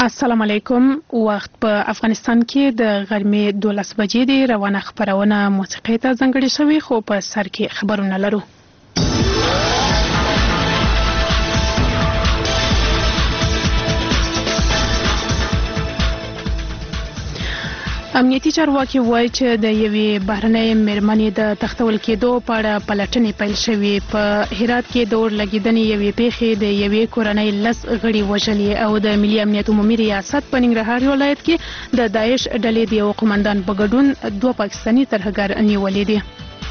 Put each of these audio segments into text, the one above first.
السلام علیکم. وخت په افغانستان کې د غرمې 12 بجې دی. روانه خبرونه موسیقي ته ځانګړې شوې، خو په سر کې خبرونه لرو. امنیتي چارواکي وایي چې د یوې بهرنۍ مېرمنې د تختول کېدو په اړه پلټنې پیل شوې. په هرات کې د اور لګېدنې یوې پیښې د یوې کورنۍ 10 غړي وژلي او د ملي امنیت عمومي ریاست په ننګرهار ولایت کې د داعش ډلې د یو قومندان په ګډون 2 پاکستاني ترهګر نیولي دي.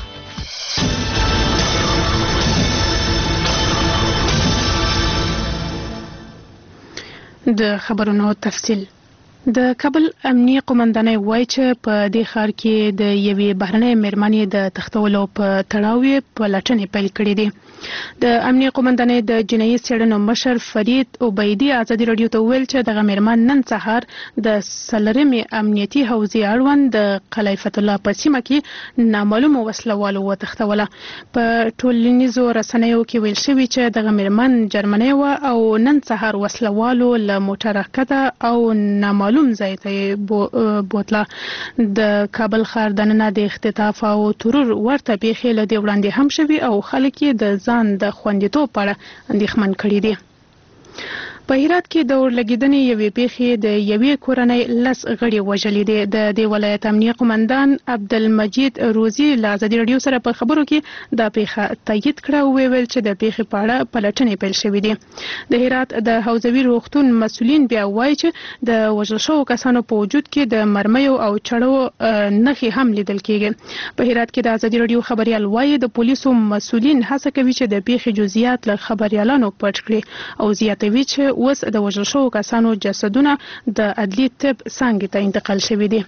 د خبرونو تفصیل. د کابل امنیي قومندانۍ وایي چې په دې ښار کې د یوې بهرنۍ مېرمنې د تختولو په تړاو یې پلټنې پیل کړې دي. د امنیي قومندانۍ د جنایي څېړنو مشر فرید عبیدي ازادي راډیو ته وویل چې دغه مېرمن نن سهار د څلرمې امنیتي حوزې اړوند د قلعه فتح الله په سیمه کې نامعلومو وسلوالو وتښتوله. په ټولنیزو رسنیو کې ویل شوي چې دغه مېرمن جرمنۍ وه او نن سهار وسلوالو له موټره ښکته او نامعلوم ځای ته یې بوتله. د کابل ښار دننه د اختطاف او ترور ورته پیښې له دې وړاندې هم شوي او خلک یې د ځان د خوندیتوب په اړه اندېښمن کړي دي. په هرات کې د اور لګېدنې یوې پیښې د یوې کورنۍ 10 غړي وژلي دي. د دې ولایت امنیه قومندان عبدالمجید روزي له ازادي راډیو سره په خبرو کې دا پیښه تایید کړه او ویل چې د پیښې په اړه پلټنې پیل شوې دي. د هرات د حوزوي روغتون مسؤلین بیا وایي چې د وژل شوو کسانو په وجود کې د مرمیو او چړو نښې هم لیدل کېږي. په هرات کې د ازادي راډیو خبريال وایي د پولیسو مسؤلین هڅه کوي چې د پیښې جزئیات له خبريالانو پټ کړي او زیاتوي چې اوس د وژل شوو کسانو جسدونه د عدلي طب څانګې ته انتقال شوي دي.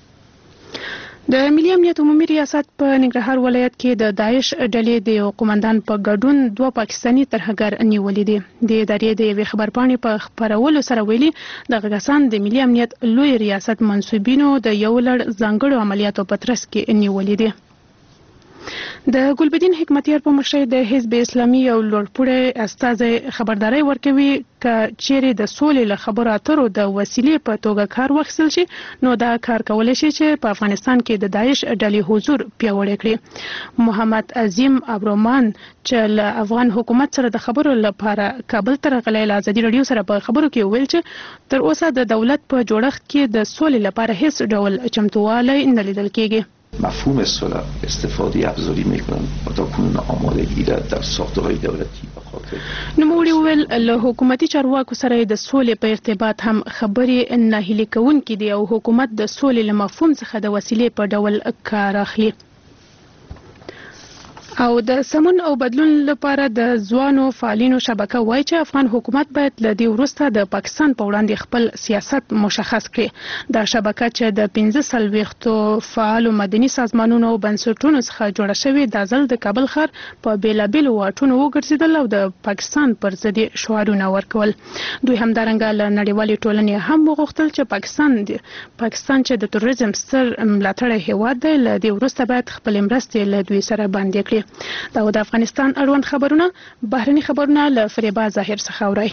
د ملي امنیت عمومي ریاست په ننګرهار ولایت کې د داعش ډلې د یو قومندان په ګډون 2 پاکستاني ترهګر نیولي دي. د ادارې د یوې خبرپاڼې په خپرولو سره ویلي دغه کسان د ملي امنیت لوی ریاست منصوبینو د یو لړ ځانګړو عملیاتو په ترڅ کې نیولي دي. د ګلبدین حکمتیار په مشرۍ د حزب اسلامي یو لوړپوړی استازی خبرداري ورکوي که چیرې د سولې له خبرو اترو د وسیلې په توګه کار واخیستل شي نو دا کار کولی شي چې په افغانستان کې د داعش ډلې حضور پیاوړی کړي. محمد عظیم ابرومان چې له افغان حکومت سره د خبرو لپاره کابل ته راغلی له ازادي راډیو سره په خبرو کې ویل چې تر اوسه د دولت په جوړښت کې د سولې لپاره هیڅ ډول چمتووالی نه لیدل کېږي. مفهوم صلح استفاده افزاری میکنن و تا کنون آمادگی در ساختارهای دولتی به خاطر نوموړي وویل له حکومتي چارواکو سره د سولې په ارتباط هم خبرې ناهیلي کوونکې دي او حکومت د سولې له مفهوم څخه د وسیلې په ډول کار اخلي. او د سمون او بدلون لپاره د ځوانو فعالینو شبکه وایي چې افغان حکومت باید له دې وروسته د پاکستان په وړاندې خپل سیاست مشخص کړي. دا شبکه چې د 15 فعالو مدني سازمانونو او بنسټونو څخه جوړه شوې د ځل د کابل ښار په بیلابیلو واټونو وګرځېدل او د پاکستان پر ضد شعارونه ورکول. دوی همدارنګه له نړیوالې ټولنې هم وغوښتل چې پاکستان چې د تروریزم ستر ملاتړی هیواد دی له دې وروسته باید خپل مرستې له دوی سره باندې کړي. دا د افغانستان اړوند خبرونه. بهرني خبرونه له فریبا ظاهر څخه اورئ.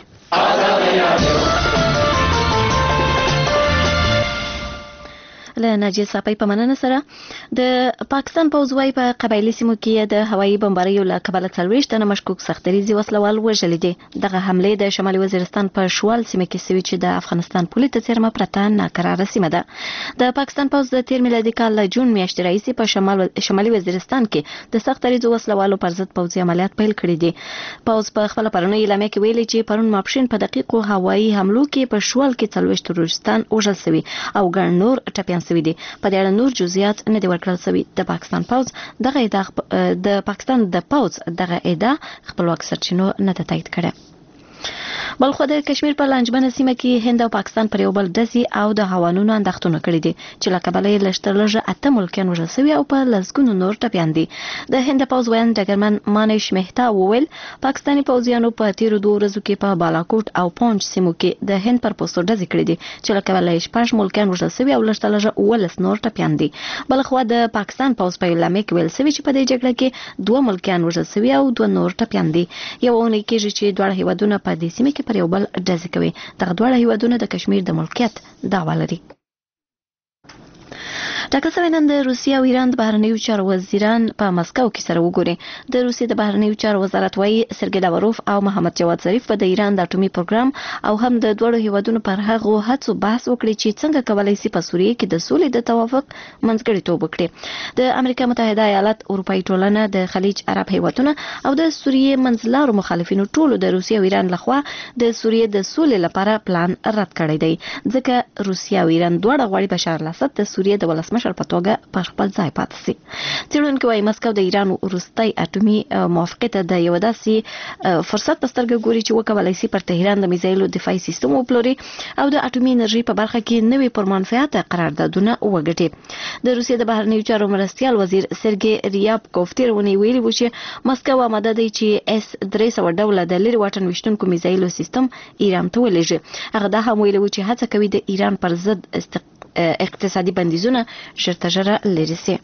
له ناجیه صافی په مننه سره د پاکستان پوځ وايي په قبایلي سیمو کې د هوایي بمباریو له کبله 40 تنه مشکوک سختریزي وسلوال وژلي دي. دغه حمله د شمالي وزیرستان په شوال سیمه کې سوي چې د افغانستان پولې ته څیرمه پرته ناکراره سیمه ده. د پاکستان پوځ د 13 میلادي کال له جون میاشتې راهیسې په شمالي وزیرستان کې د سختریزو وسلوالو پر ضد پوځي عملیات پیل کړي دي. پوځ په خپل پرونی اعلامیه کې ویلي چې پرون ماپښین په دقیقو هوایي حملو کې په شوال کې 40 تروریستان وژل شوي او ګڼ نور ټپیان شوي دي. په دې اړه نور جزئیات نه دي ورکړل شوي. د پاکستان د پوځ دغه ادعا خپلواک سرچینو نه تایید کړه. بلخو د کشمیر په لانجمنه سیمه کې هند او پاکستان پر یو بل ډزې او د هوانونو اندښتونه کړي دي چې له کبله یې لږترلږه 8 ملکیان وژل شوي او په لسګونو نور ټپیان دي. د هند پوځ ویاند ډګرمن مانیش مهتا وویل پاکستاني پوځیانو په تیرو 2 ورځو کې په بالاکوټ او پونچ سیمو کې د هند پر پوستو ډزې کړي دي چې له کبله یې 6 ملکیان وژل شوي او لږترلږه 19 نور ټپیان دي. بلخو د پاکستان پوځ په اعلامیه کې ویل شوي چې په دې جګړه کې 2 ملکیان وژل شوي او 2 نور ټپیان دي. یو اونۍ کېږي چې دواړه هیوادونه په دې سیمه کې پر یو بل ډزې کوي. دغه دواړه هیوادونه د کشمیر د ملکیت دعوا لري. ټاکل شوی نن د روسیې او ایران د بهرنیو چارو وزیران په مسکو کې سره وګوري. د روسیې د بهرنیو چارو وزارت وايي سرګی لاوروف او محمد جواد ظریف په د ایران د اټومي پروګرام او هم د دوړو هیوادونو پر هغه هڅو بحث وکړي چې څنګه کولای شي په سوریه کې د سولې د توافق منځګړیتوب وکړي. د امریکا متحده ایالات، اروپאי ټولنه، د خلیج عرب هیوادونه او د سوریې منځلارو مخالفینو ټولو د روسیې او ایران لخوا د سوریې د سولې لپاره پلان رد کړی دی، ځکه روسیې او ایران دواړه غواړي بشار الاسد د سوریې د ولسمشر په توګه په خپل ځای پاتې شي. څېړونکي وايي مسکو د ایران وروستۍ اټومي موافقې ته د یو داسې فرصت په سترګه ګوري چې وکولای شي پر تهران د میزایلو دفاعي سیستم وپلوري او د اټومي انرژي په برخه کې نوې پرمنفعته قراردادونه وګټي. د روسیې د بهرنیو چارو مرستیال وزیر سرګی ریابکوف تیرونی ویلي و چې مسکو آماده دی چې S-300 ډوله د لرې واټن ویشتونکو میزایلو سیستم ایران ته ولېږي. هغه دا هم ویلي و چې هڅه کوي د ایران پر ضد اقتصادي بندیزونه ژر تر ژره لرې شي.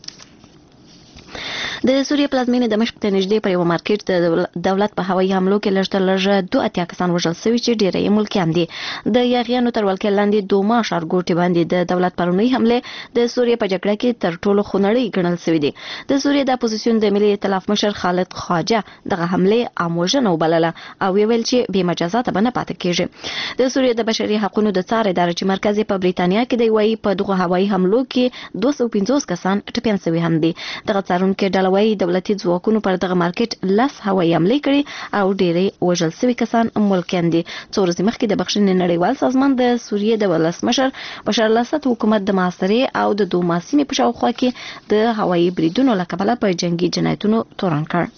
د سوریې پلازمینې دمشق ته نږدې پر یو مارکیټ د دولت په هوایي حملو کې لږ تر لږه 2 کسان وژل شوي چې ډېری یې ملکیان دي. د یاغیانو تر ولکې لاندې 2 ماه ښارګوټي باندې د دولت پرونی حملې د سوریې په جګړه کې تر ټولو خونړۍ ګڼل شوې دي. د سوریې د اپوزیسیون د ملي ائتلاف مشر خالد خواجه دغه حملې عام وژنه وبلله او ویل چې بې مجازاته به نه پاتې کېږي. د سوریې د بشري حقوقو د څار ادارې چې مرکز په بریتانیا کې دی وايي په دغه هوایي حملو کې 250 کسان ټپیان شوي هم دي. دغه څارونکي ډله وايي دولتي ځواکونو پر دغه مارکیټ 10 هوایي حملې کړي او ډېری وژل شوي کسان ملکیان دي. څو ورځې مخکې د بخښنې نړیوال سازمان د سوریې د ولسمشر بشار الاسد حکومت د محاصرې او د دوما سیمې په شاوخوا کې د هوایي بریدونو له کبله په جنگي جنایتونو تورن کړ.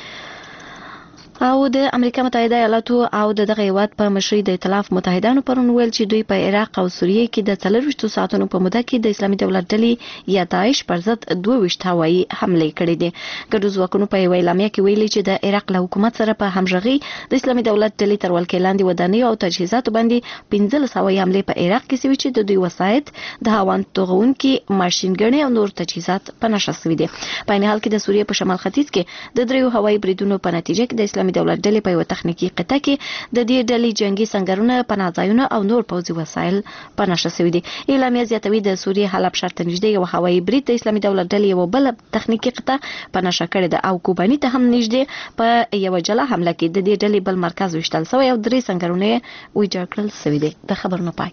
او د امریکا متحده ایالاتو او دغه هیواد په مشرۍ د ائتلاف متحدانو پرون ویل چې دوی په عراق او سوریې کې د 24 ساعتونو په موده کې د اسلامي دولت ډلې یا داعش پر ضد 22 هوایي حملې کړې دي. ګډو ځواکونو په یو اعلامیه کې ویلي چې د عراق له حکومت سره په همغږي د اسلامي دولت ډلې تر ولکې لاندې ودانیو او تجهیزاتو باندې 15 هوایي حملې په عراق کې شوي چې د دوی وسایط د هاوند توغونکي ماشینګڼې او نور تجهیزات په نشه شوي دي. په عین حال کې د سوریې په شمال ختیځ کې د 3 هوایي بریدونو په نتیجه کې د اسلامي دولت ډلې په یو تخنیکی قطعه کې د دې ډلې جنگي سنگرونه، پناهځایونه او نور پوځي وسایل په نشه شوي دي. اعلامیه زیاتوي د سوریې حلب ښار ته نږدې یو هوایي برید د اسلامي دولت ډلې یو بل تخنیکی قطعه په نشه کړې ده او کوباني ته هم نږدې په یو جلا حمله کې د دې ډلې بل مرکز وشتل شوی او 3 سنگرونه ویجاړ کړل شوي دي. د خبرونو پای.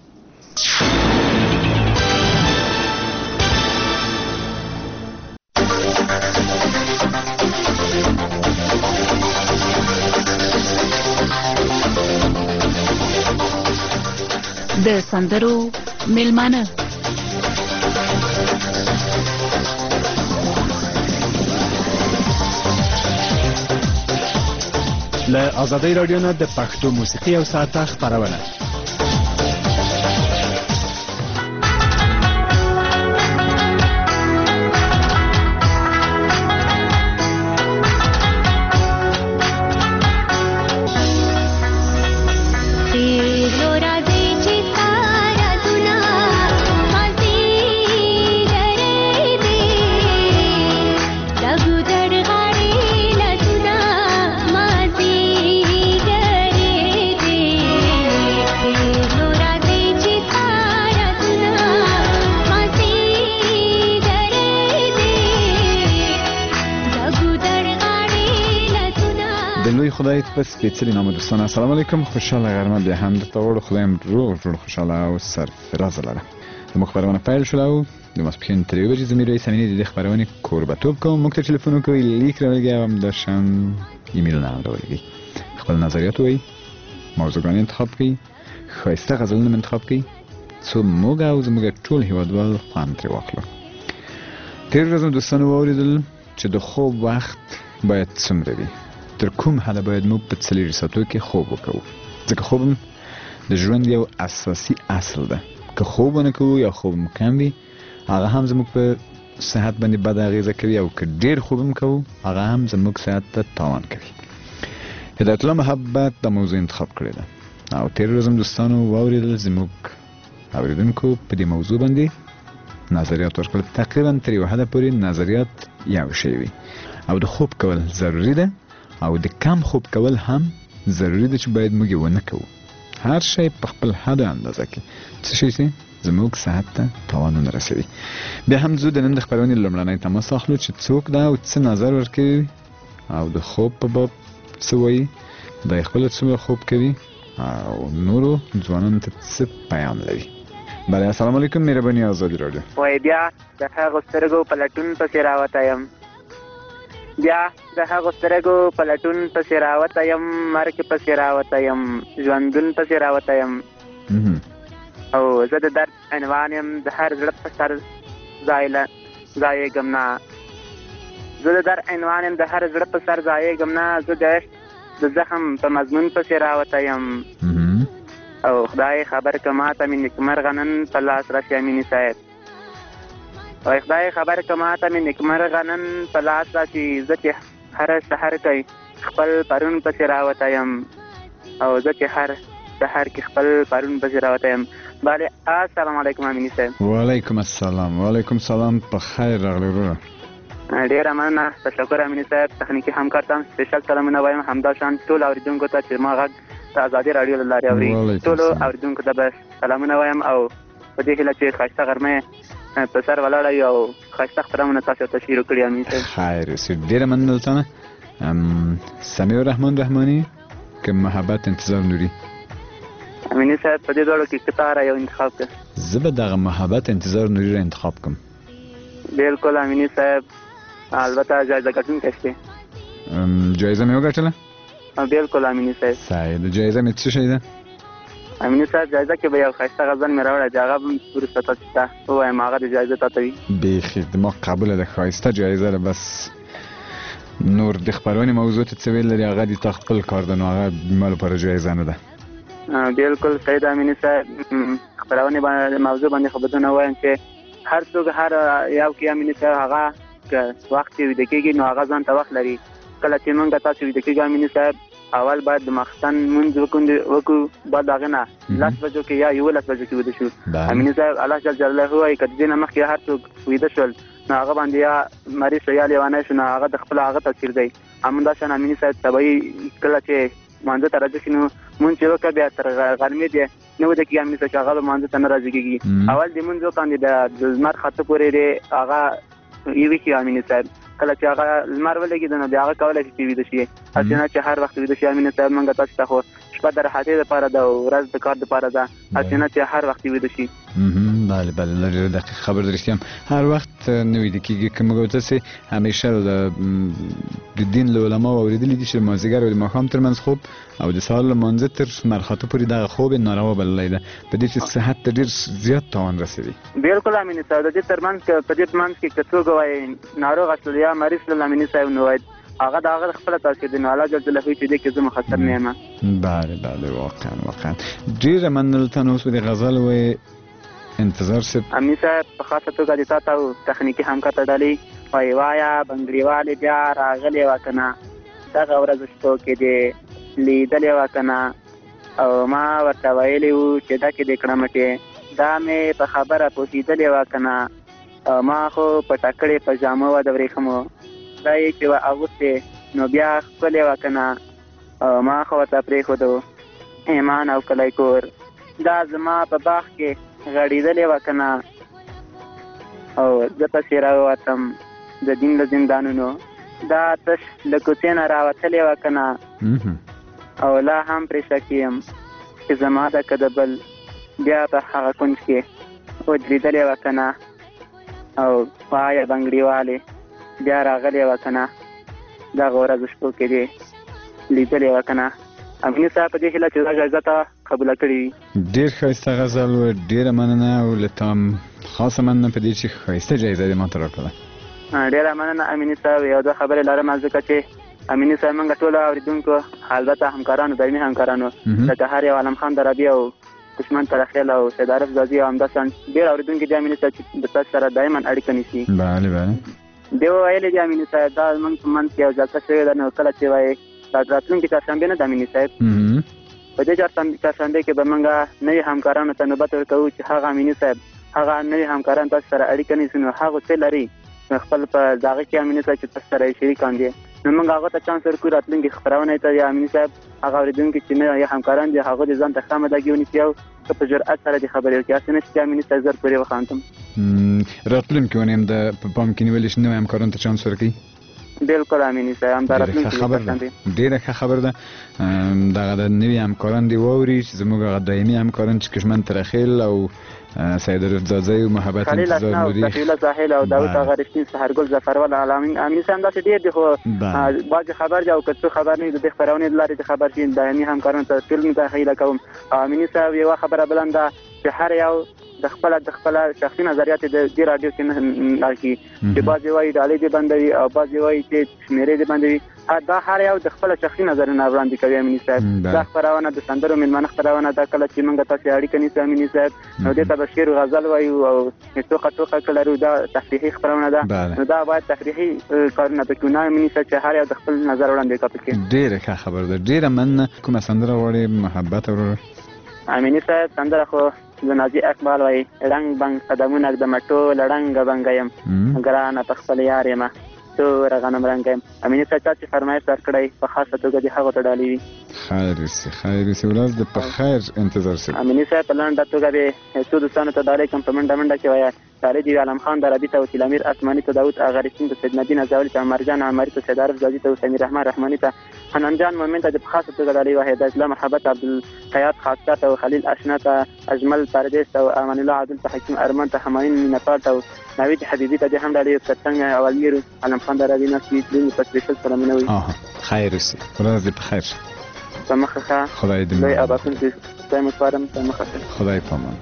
د سندرو میلمانه له آزادۍ رادیو نه د پښتو موسیقي او ساعته خپرونه. خدای په سپیڅلي نامه دوستان السلام علیکم. خوشاله غرمه بیا هم درته وړو. خدایم روغ خوشاله او سرفراز لره. زموږ خبرونه پیل شوله او د ماسپښین تر 1 بجې زه میرویس امینی د دې خبرونې کوربه‌توب کوم. موږ ته ټلیفون وکړئ، لیک راولګئ او همداشان ایمیلونه هم راولګئ. خپل نظریات ووایئ، موضوعګانې انتخاب کړئ، ښایسته غزلونه انتخاب کړئ څو موږ او زموږ ټول هیوادوال خوند ترې واخلو. تېره ورځ مو دوستانو واورېدل چې د خوب وخت باید څومره وي، تر کوم حده باید موږ په 4 ساعتو کې خوب وکړو، ځکه خوب د ژوند یو اساسي اصل ده. که خوب ونه کوو یا خوب مو کم وي هغه هم زموږ په صحت باندې بد اغیزه کوي او که ډېر خوب هم کوو هغه هم زموږ صحت ته تاوان کوي. هدایت الله محبت د موضوع انتخاب کړې ده او تېره ورځ هم دوستانو واورېدل زموږ اورېدونکو په دې موضوع باندې نظریات ورکړل. تقریبا تر یو حده پورې نظریات یو شی وي او د خوب کول ضروري ده او د کم خوب کول هم ضروري ده چې باید موږ ونه کوو. هر شی په خپل حد اندازه کې څه شي چې زموږ صحت ته تاوانونه رسوي. بیا هم زه د نن د خپرونې لومړنی تماس اخلو چې څوک ده او څه نظر ورکوي او د خوب په باب څه وایي، د خپل څومره خوب کوي او نورو ځوانانو ته څه پیام لري. بله السلام علیکم، مهرباني آزادي راډیو. وای بیا د هغو سترګو په لټون پسې راوتی یم، بیا د هغو سترګو په لټون پسې راوتی یم، مرګ پسې راوتی یم، ژوندون پسې راوتی یم، او زه د درد عنوان یم، د هر زړه په سر ځایېږم نه، زه د درد عنوان یم، د هر زړه په سر ځایېږم نه، زه د عشق د زخم په مضمون پسې راوتی یم، او خدای خبر که ماته مې نیکمرغه نن په لاس راشي امیني صاحب، وای خدای خبر که ماته مې نیکمرغه نن په لاس راشي، زه چې هر سحر کوي خپل پرون پسې راوتی یم، او زه چې هر سحر کې خپل پرون پسې راوتی یم. بله السلام علیکم امیني صاحب. وعلیکم السلام. وعلیکم السلام. په خیر راغلی وروره. ډېره مننه، تشکر امیني صاحب. تخنیکي همکار ته هم سپیشل سلامونه وایم، همداشان ټول اورېدونکو ته چې ما غږ د ازادي راډیو له لارې اوري، ټولو اورېدونکو ته به سلامونه وایم، او په دې هیله چې ښایسته غرمه په سر ولاړه یو او ښایسته خپرونه تاسو ته تشریح کړي. امین صاحب خیر اوسې. ډېره مننه له تا نه. سمیع الرحمن رحماني که محبت انتظار نوري. امیني صاحب په دې دواړو کې کتاره یو انتخاب کړه. زه به دغه محبت انتظار نوري را انتخاب کړم. بالکل امیني صاحب، البته جایزه ګټونکی شته. جایزه مې وګټله؟ بالکل امیني صاحب. صحیح. د جایزه مې څه شی ده؟ امیني صاحب جایزه کې به یو ښایسته غزل مې راوړی چې هغه به وروسته تاسو ته ووایم، هغه د جایزه تا ته وي. بیخي زما قبوله ده، ښایسته جایزه ده، بس نور د خپرونې موضوع ته څه ویل لري هغه د تا خپل کار ده، نو هغه ما لپاره جایزه نه ده. بالکل صحیح ده امیني صاحب. خپرونې موضوع باندې خو به زه نه وایم چې هر څوک هر یو کې امیني صاحب هغه که وخت چې ویده کېږي نو هغه ځان ته وخت لري. کله چې موږ تاسو ویده کېږو امیني صاحب، اول باید د ماخستن لمونځ وکړو، بعد هغې نه 10 بجو کې یا 11 بجو کې ویده شو. امیني صاحب الله جل جلاله وایي که د دې نه مخکې هر څوک ویده شول نو هغه باندې یا مریض شو یا لیونی شو، نو هغه د خپل هغه تاثیر دی. همداشان امیني صاحب طبیعي کله چې مانځه ته راځي شي نو مونځ چې وکړه بیا تر غرمې دی نه وده کېږي امیني صاحب چې هغه به مانځه ته نه راځي کېږي. اول د مونځ وکړاندې د لمر خاته پورې دی هغه یوې شي امیني صاحب، کله چې هغه لمر ولګېده نو بیا هغه کولی شي چې ویده شي. هسې نه چې هر وخت ویده شي امیني صاحب. موږ تاسو ته خو شپه د راحتۍ دپاره ده او ورځ د کار دپاره ده، هسې نه چې هر وخت ویده شي. بله بله ډېر دقیق خبر درستی هم. هر وخت نه ویده کېږي که موږ تاسې همیشه د دین له علماو اورېدلي دي چې د مازدیګر او د ماښام تر منځ خوب او د سهار له مانځه تر ماښامه پورې دغه خوب یې ناروا بللی ده، په دې چې صحت ته ډېر زیات تاوان رسوي. بالکل امیني صاحب. د دې تر منځ په دې منځ کې که څوک وایي ناروغه شول یا مریض شول امیني صاحب نو وایي هغه د هغه خپله تاثیر دی، نو الله جل جلاله چې دې کې زه مخسر نه یم. بله بله واقعا ډېره مننه له تا نه. اوس به د غزل وایي انتظار صاحب. امیني صاحب په خاصه توګه د تا ته او تخنیکي همکار ته ډالۍ وایي وایه بنګړیوالې بیا راغلې وه که نه، دغه ورځ شپو کې دې لیدلې وه که نه، او ما ورته ویلي وو چې ډکې دې کړه مټې، دا مې په خبره پوهېدلې وه که نه، او ما خو پټه کړې په جامو وه د ورېښمو، دا یې چې وه اغوستې نو بیا ښکلې وه که نه، او ما خو ورته پرېښودو ایمان او کلی کور، دا زما په باغ کې غړېدلې وه که نه، او زه پسې راووتم د دین له زندانونو، دا تش له کوڅې نه راوتلې وه که نه، او لا هم پرې شک یم چې زما ده که د بل بیا په هغه کونج کې ودرېدلې وه که نه، او وایه بنګړیوالې بیا راغلې وه که نه، دغه ورځ شپو کې دې لیدلې وه که نه. امیني صاحب په دې هیله چې دا جایزه ته قبوله کړې وي. ډېر ښایسته غزل و، ډېره مننه، او له تا خاصه مننه په دې چې ښایسته جایزه دې ماته راکړله. ډېره مننه امیني صاحب. یو دوه خبرې لرم ځکه چې امیني صاحب موږ ټولو اورېدونکو البته همکارانو دایمي همکارانو لکه هر یو عالم خان درابي او دشمن ترخیل او سید عارف ځاځي او همداسې ډېر اورېدونکي دي امیني صاحب چې د تاسو سره دایما اړیکه نیسي. بله بله. دی ویلي دي امیني صاحب دا زموږ په منځ کې یو جلسه شوې ده، نو کله چې وایي راتلونکي چهارشنبې نه ده امیني صاحب، په دې چهارشنبې کې به موږ نوي همکارانو ته نوبت ورکوو چې هغه امیني صاحب هغه نوي همکاران تاسو سره اړیکه نیسي، نو هغه څه لري خپل په دغه کې امیني صاحب چې تاسو سره یې شریکان دي نو موږ هغه ته چانس ورکړو راتلونکي خبرونه ته یا امین صاحب هغه اوریدونکو چې نه یا همکاران دي هغه د ځان ته خامه دګیونی کیو په جرأت سره د خبرې کوي چې نه چې امین صاحب زر پورې وخاندم راتلونکي ونیم د پام کې نیول شي نو همکاران ته چانس ورکړي بالکل امین صاحب هم راتلونکي خبر ده ډیره ښه خبر ده دغه د نوي همکاران دی ووري چې زموږ دایمي همکاران چې کشمن ترخیل او سید رضازی او محبت انتظار لري خلیل ساحل او داوود غرشتین سحرګل ظفرول علامین امین صاحب دا ډیر دی خو باج خبر جو کڅو خبر نه د خبرونه لاري خبر شي دایمي همکاران ته ټول متخیله کوم امین صاحب یو خبره بلنده چې هر یو د خپل شخصي نظریات د رادیو کې نه لکه چې بعضی وایي ډالې دي بندوي او بعضی وایي چې شمیرې دي بندوي دا هر یو د خپل شخصي نظرونه وړاندې کوي امین صاحب دا خبرونه د سندرو ملمنه خبرونه دا کله چې موږ تاسو اړیکه نیسو امین صاحب نو د تبشیر غزل وایو او ټوخه کله دا تفریحي خبرونه ده نو دا باید تفریحي کارونه پکې نه امین صاحب چې هر یو د خپل نظر وړاندې کوي ډیره ښه خبر ده ډیره من کومه سندره وړي محبت ورو امین صاحب سندره خو د نازي اقبال وای رنگ بنگ قدمونه د مټو لړنګ بنګیم ګرانه تخپل یار یم تو رغنم رنگیم امین صاحب چې فرمایش درکړی په خاصه توګه د هغه تډالي وي خیر سي ولز د په خیر انتظار سي امین صاحب په لاندې توګه به څو دوستانو ته دالې کوم په منډه کې وای خالد عالم خان دربی ته وکیل امیر اسماني ته داوود اغریسین ته سید نبی نزاولی ته مرجان عمری ته سید عارف زادی ته سمیر رحمان رحمانی ته حنان جان مومن ته په خاصه توګه دالې وای د اسلام محبت عبدالحیات خاصه ته خلیل اشنا ته اجمل پردیس ته امان الله عادل ته حکیم ارمان ته حماین نپال ته نوید حبیبی ته هم دالې څنګه اول میر علم خان دربی نسوی دین په سپیشل سلامونه وي خیر سي ورځ په خیر سمخه خدای دې دوی اباکن چې تاسو مفارم سمخه خدای پامان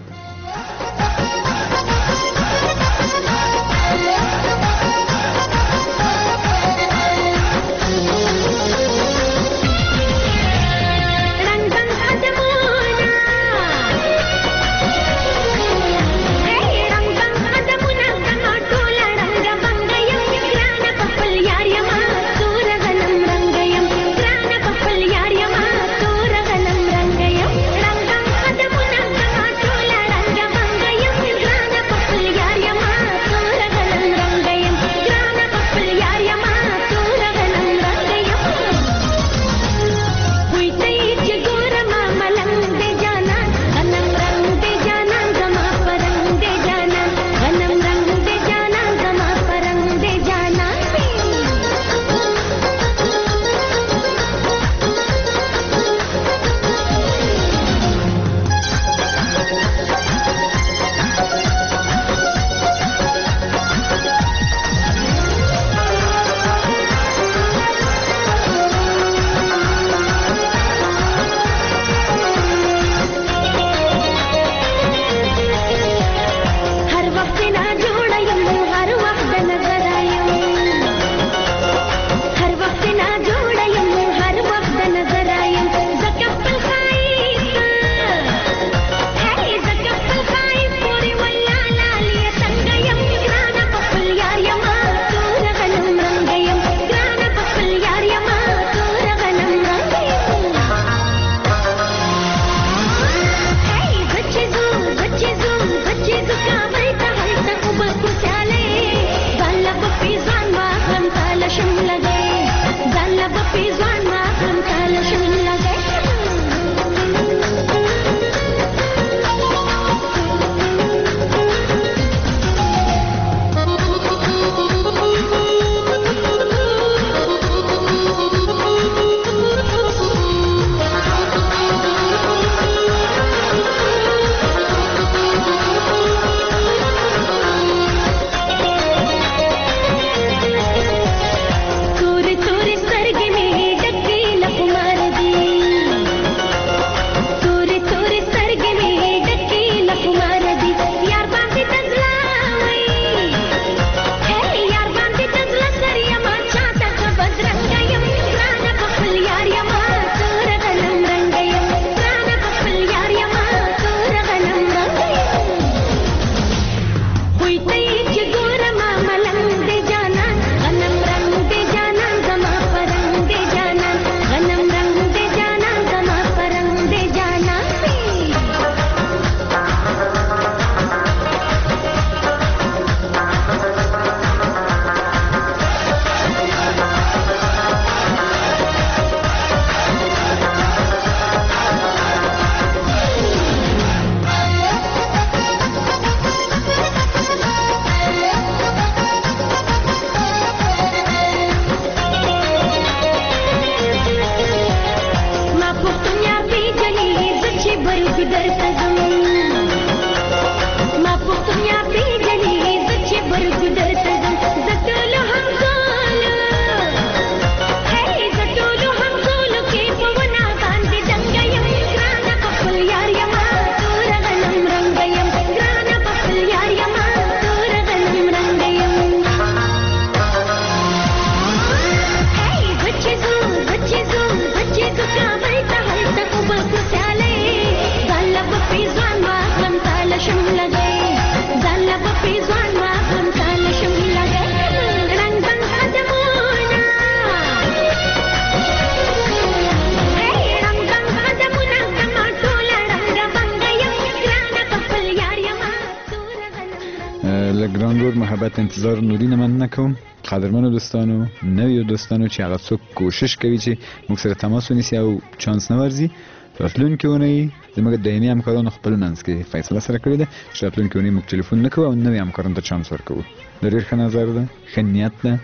لګران رود محبت انتظار نورین من نکوم. قدرمنو دوستانو، نویو دوستانو چې هغه څوک کوشش کوي چې موږ سره تماس ونیسي او چانس نه ورځي، راتلونکي اونۍ زموږ دایمي همکارانو خپل منځ کې فیصله سره کړې ده چې راتلونکي اونۍ موږ ټلیفون نه کوو او نوي همکارانو ته چانس ورکوو. د ډېر ښه نظر ده، ښه نیت ده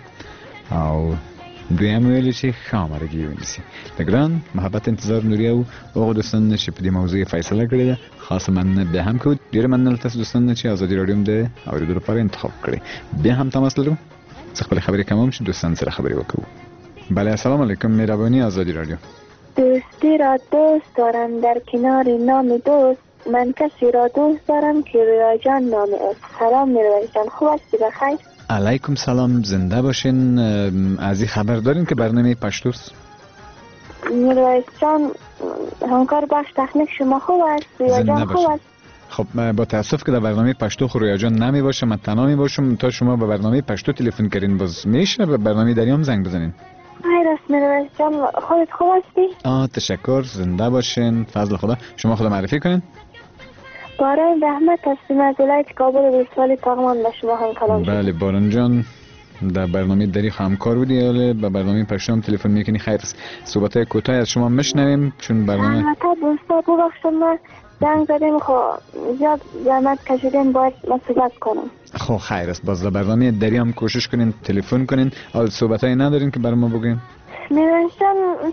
او دویم ویل چې ښه مرګي ونیسي. لګران محبت انتظار نوري او هغو دوستانو چې په دې موضوع فیصله کړې ده خاصه مننه بیا هم کوو. ډېره مننه له تاسو دوستانو چې ازادي راډیو م د اورېدو لپاره انتخاب کړی. بیا هم تماس لرو، زه خپلې خبرې کوم چې دوستان سره خبرې وکړو. بله السلام علیکم، مهربانی آزادی رادیو. دوستی را دوست دارم در کنار نام دوست، من کسی را دوست دارم که رویا جان نام است. سلام میرویس جان، خوب هستی؟ بخیر. علیکم سلام، زنده باشین. از این خبر دارین که برنامه پشتوست؟ میرویس جان همکار بخش تکنیک شما خوب است؟ رویا جان خوب است؟ خب با تاسف که در برنامه پشتو رویا جان نمی باشه، من تنها می باشم. تا شما به برنامه پشتو تلفن کردین باز میشه به برنامه دریام زنگ بزنین. خیر است میرویس جان، خودت خوب هستی؟ تشکر، زنده باشین، فضل خدا. شما خود معرفی کنین. باران رحمت هستیم از ولایت کابل، ولسوالی پغمان. به شما هم کلام شد. بله باران جان، در برنامه دری همکار بودی، ولی به برنامه پشتو هم تلفن میکنی. خیر است، صحبت‌های کوتاهی از شما میشنویم چون برنامه البته دوستا ببخشید ما زنگ زدیم، خب زیاد زحمت کشیدیم، باید مسئولیت کنم. خب خیر است، باز در برنامه دری هم کوشش کنین تلفن کنین. اول صحبتایی ندارین که برام بگین؟ میرسم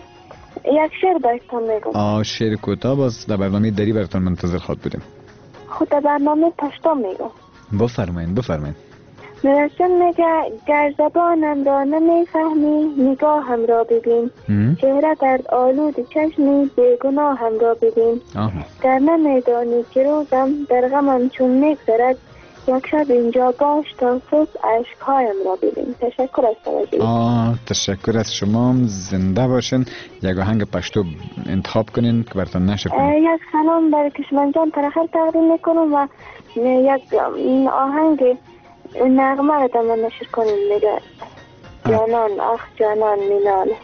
یک شعر براتون میگم. شعر کوتاه باز در برنامه دری براتون منتظر خواهد بودیم. خود برنامه پشتو میگم. بفرمایید. میرسم میگه گر زبانم را نمیفهمی نگاهم را ببین، چهره درد آلود چشمی بیگناهم را ببین. در نمیدانی که روزم در غمم چون میگذرد، یک شب اینجا باش تا صبح عشقهایم را ببین. تشکر از توجه. تشکر از شما، زنده باشین. یک آهنگ پشتو انتخاب کنین که براتون نشر کنم. یک سلام برای کشمنجان ترخیر تقدیم میکنم و یک آهنگ نغمه را من نشر کنیم. میگه جانان اخ جانان میناله.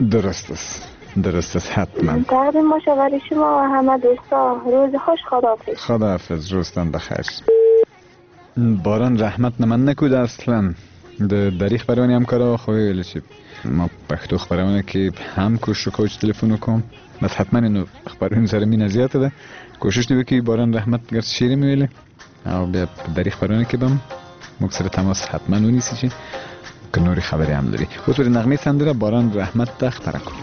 درست است حتما. تقدیم باشه برای شما و همه دوستا. روز خوش. خداحافظ، روزتان بخیر. باران رحمت نمن نکود اصلا دریخ برای همکارا خوی ویلی چی ما پختو خبرمانه که هم کوشش کوچ تلفن کم بس حتما اینو خبرون سر می نزیاته ده کوشش دیگه که باران رحمت گرد شیری میویلی او بیا دریخ برای که بم مکسر تماس حتما اونیسی چی که نوری خبری هم داری بود بری نغمه سندره باران رحمت ده خبره کن.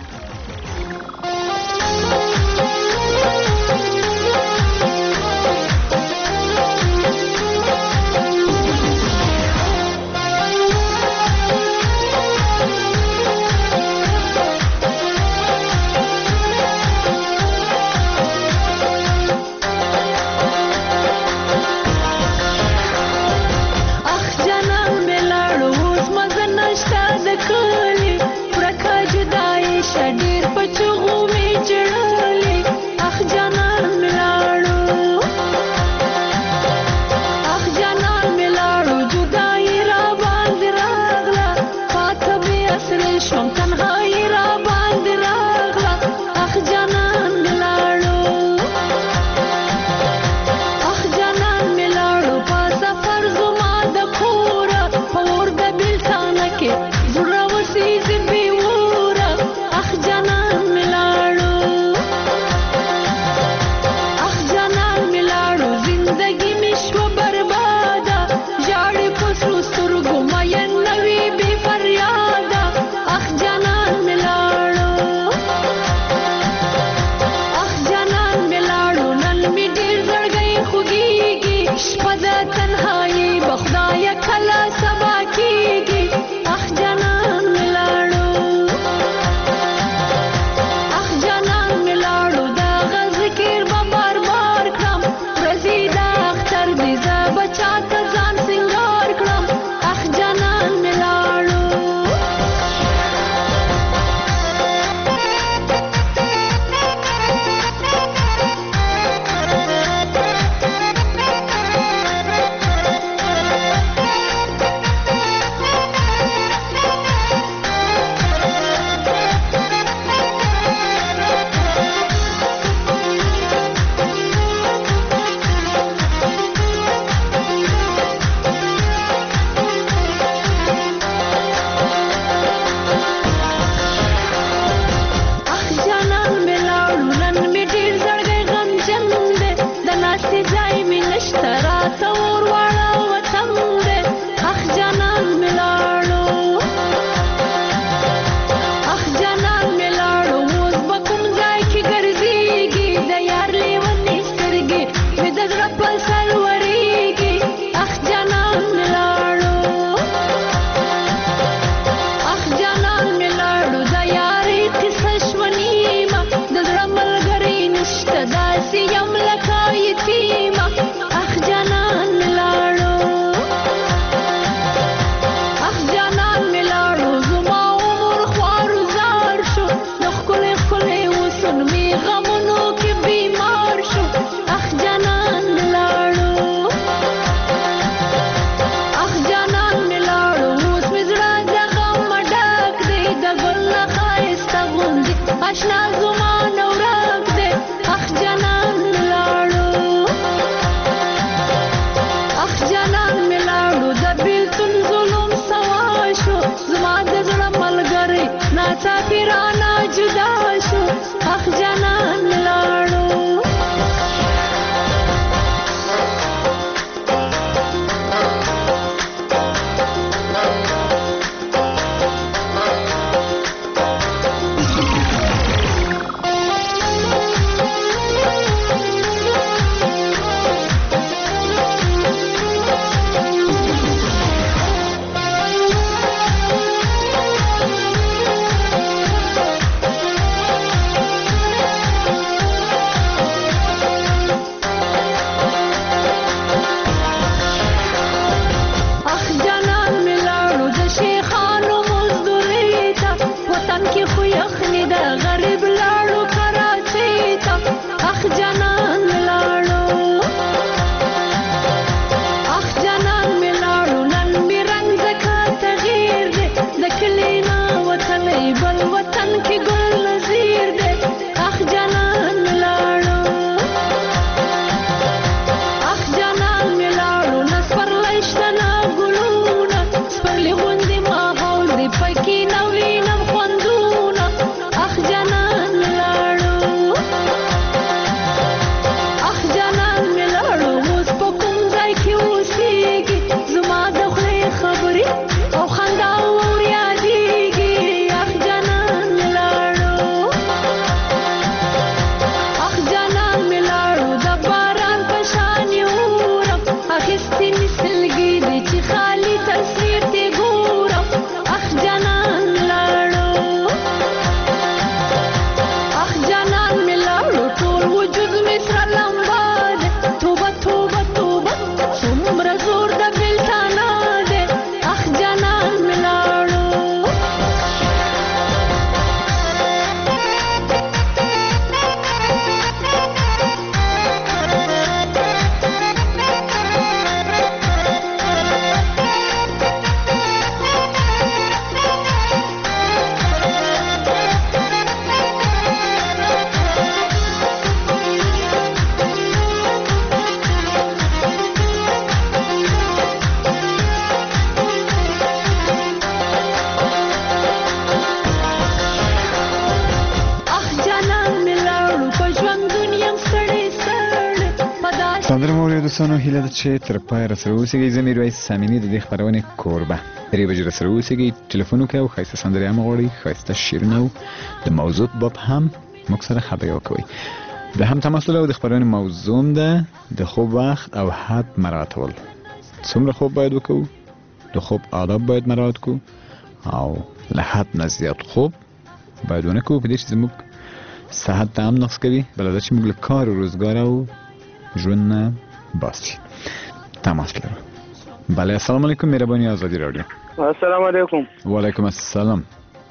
سندره مو دوستانو هیله ده چې تر پای را سره اوسئ. زه میرویس سامینی د دې خپرونې کوربه 3 بجې را سره اوسئ. ټلیفون وکړئ او ښایسته سندرې هم غواړئ، ښایسته شعرونه او د موضوع باب هم موږ سره خبرې وکړئ. د هم تماس له د خپرونې موضوع ده د خوب وخت او حد مراعاتول. څومره خوب باید وکړو، د خوب آداب باید مراعات کړو او له حد نه زیات خوب باید ونه کړو، په دې چې زموږ صحت ته هم نقص کوي، بله دا چې موږ له کار و روزګار او ژوند نه باسي. تماس لرو. بله السلام علیکم، مهرباني آزادی رادیو. السلام علیکم. وعلیکم السلام.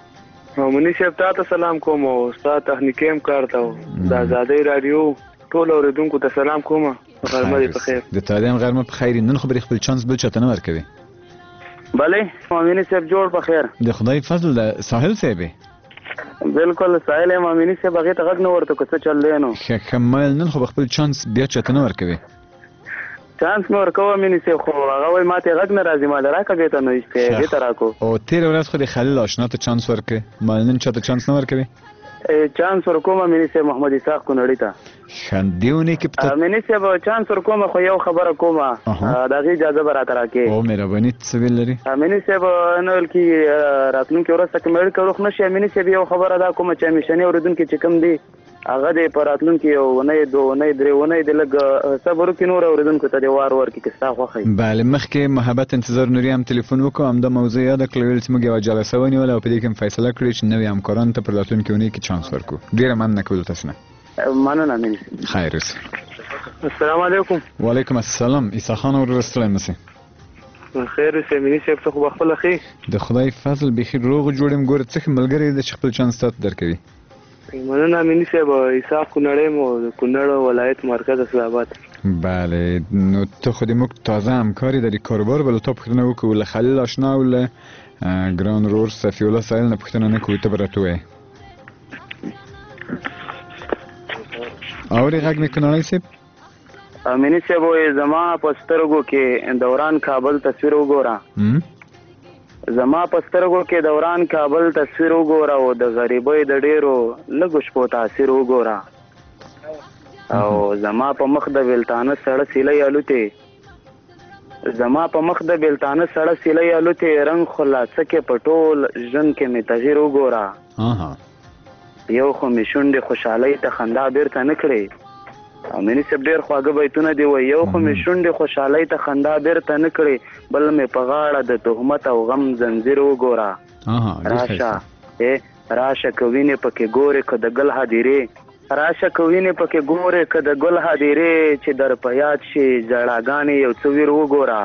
مونږ شپ ته سلام کوم او استاد تخنیکی هم کارته د آزادی رادیو ټول اوریدونکو ته سلام کوم. غرمه دې په خیر. د تعلیم غرمه په خیر. نن خو بری خپل چانس بل چاته نه ورکوي. بله مامینی صاحب جوړ په خیر. د خدای فضل د ساحل صاحب. بالکل ساحل مامینی صاحب هغه ته غږ نه ورته کوڅه چل دی نو. کمال نن خو خپل چانس بیا چاته نه ورکوي. چانس نور کوه مینی صاحب خو هغه وای ماته غږ نه راځي مال راکه به ته نه ایسته دې تراکو. او تیر ورځ خو د خلیل آشنا ته چانس ورکه، مال نن چاته چانس نه ورکوي. چانس ورکوم مینی صاحب محمد اسحاق کونړی ته. خندیونه کې پته مینی صاحب چانس ورکوم خو یو خبره کومه دغه اجازه برات راکې. او مهرباني څه ویل لري. مینی صاحب نو کې راتلونکي ورځ کې مېړ کړو خو نشي. مینی صاحب یو خبره دا کومه چې مشنه اوریدونکو چې کم دی هغه د پراتلونکو یو نه دوه نه درې نه د لګ صبر کې نور اوریدونکو ته دی وار ورکی کې ستا خوخی. بله مخکې محبت انتظار نوري هم ټلیفون وکړو، هم د موضوع یاد کړل چې موږ یو جلسه ونیول او په دې کې فیصله کړې چې نوې همکارانو ته پراتلونکو ونی کې چانس ورکو. ډیره مننه کوم تاسو نه. مننه مینی. خیر اوسه. السلام علیکم. وعلیکم السلام. عیسی خان ورسره مسه. خیر اوسه مینی صاحب ته خو خپل اخی. د خدای فضل بخیر روغ جوړم ګور څخه ملګری د خپل چانس تات درکوي. مننه مینی صاحب عیسی کونړی مو کونړ ولایت مرکز اسلام آباد. بله نو ته خو د موږ تازه همکاری د کاروبار بل ته پوښتنه وکړو له خلیل آشنا او له ګران رور صفی الله سایل نه پوښتنه نه کوي ته براتوي. اورې غږ مې کونړی صاحب. مینی صاحب زما په سترګو کې دوران کابل تصویر وګوره. زما په سترګو کې دوران کابل تصویر وګوره او د غریبۍ د ډیرو لږو شپو تاثیر وګوره. او زما په مخ د بیلتانه سړه سیلۍ الوتې، زما په مخ د بیلتانه سړه سیلۍ الوتې، رنګ خلاصه کې په ټول ژوند کې مې تغییر وګوره. یو خو مې شونډې خوشحالۍ ته خندا بیرته نه کړې. او مینی صاحب ډېر خواږه بیتونه دی وایي. یو خو مې شونډې خوشحالۍ ته خندا بیرته نه کړې، بل مې په غاړه د تهمت او غم زنځیر وګوره. راشه که وینې پکې ګورې که د ګل هدیرې، راشه که وینې پکې ګورې که د ګل هدیرې، چې در په یاد شي ژړاګانې یو څه ویر وګوره.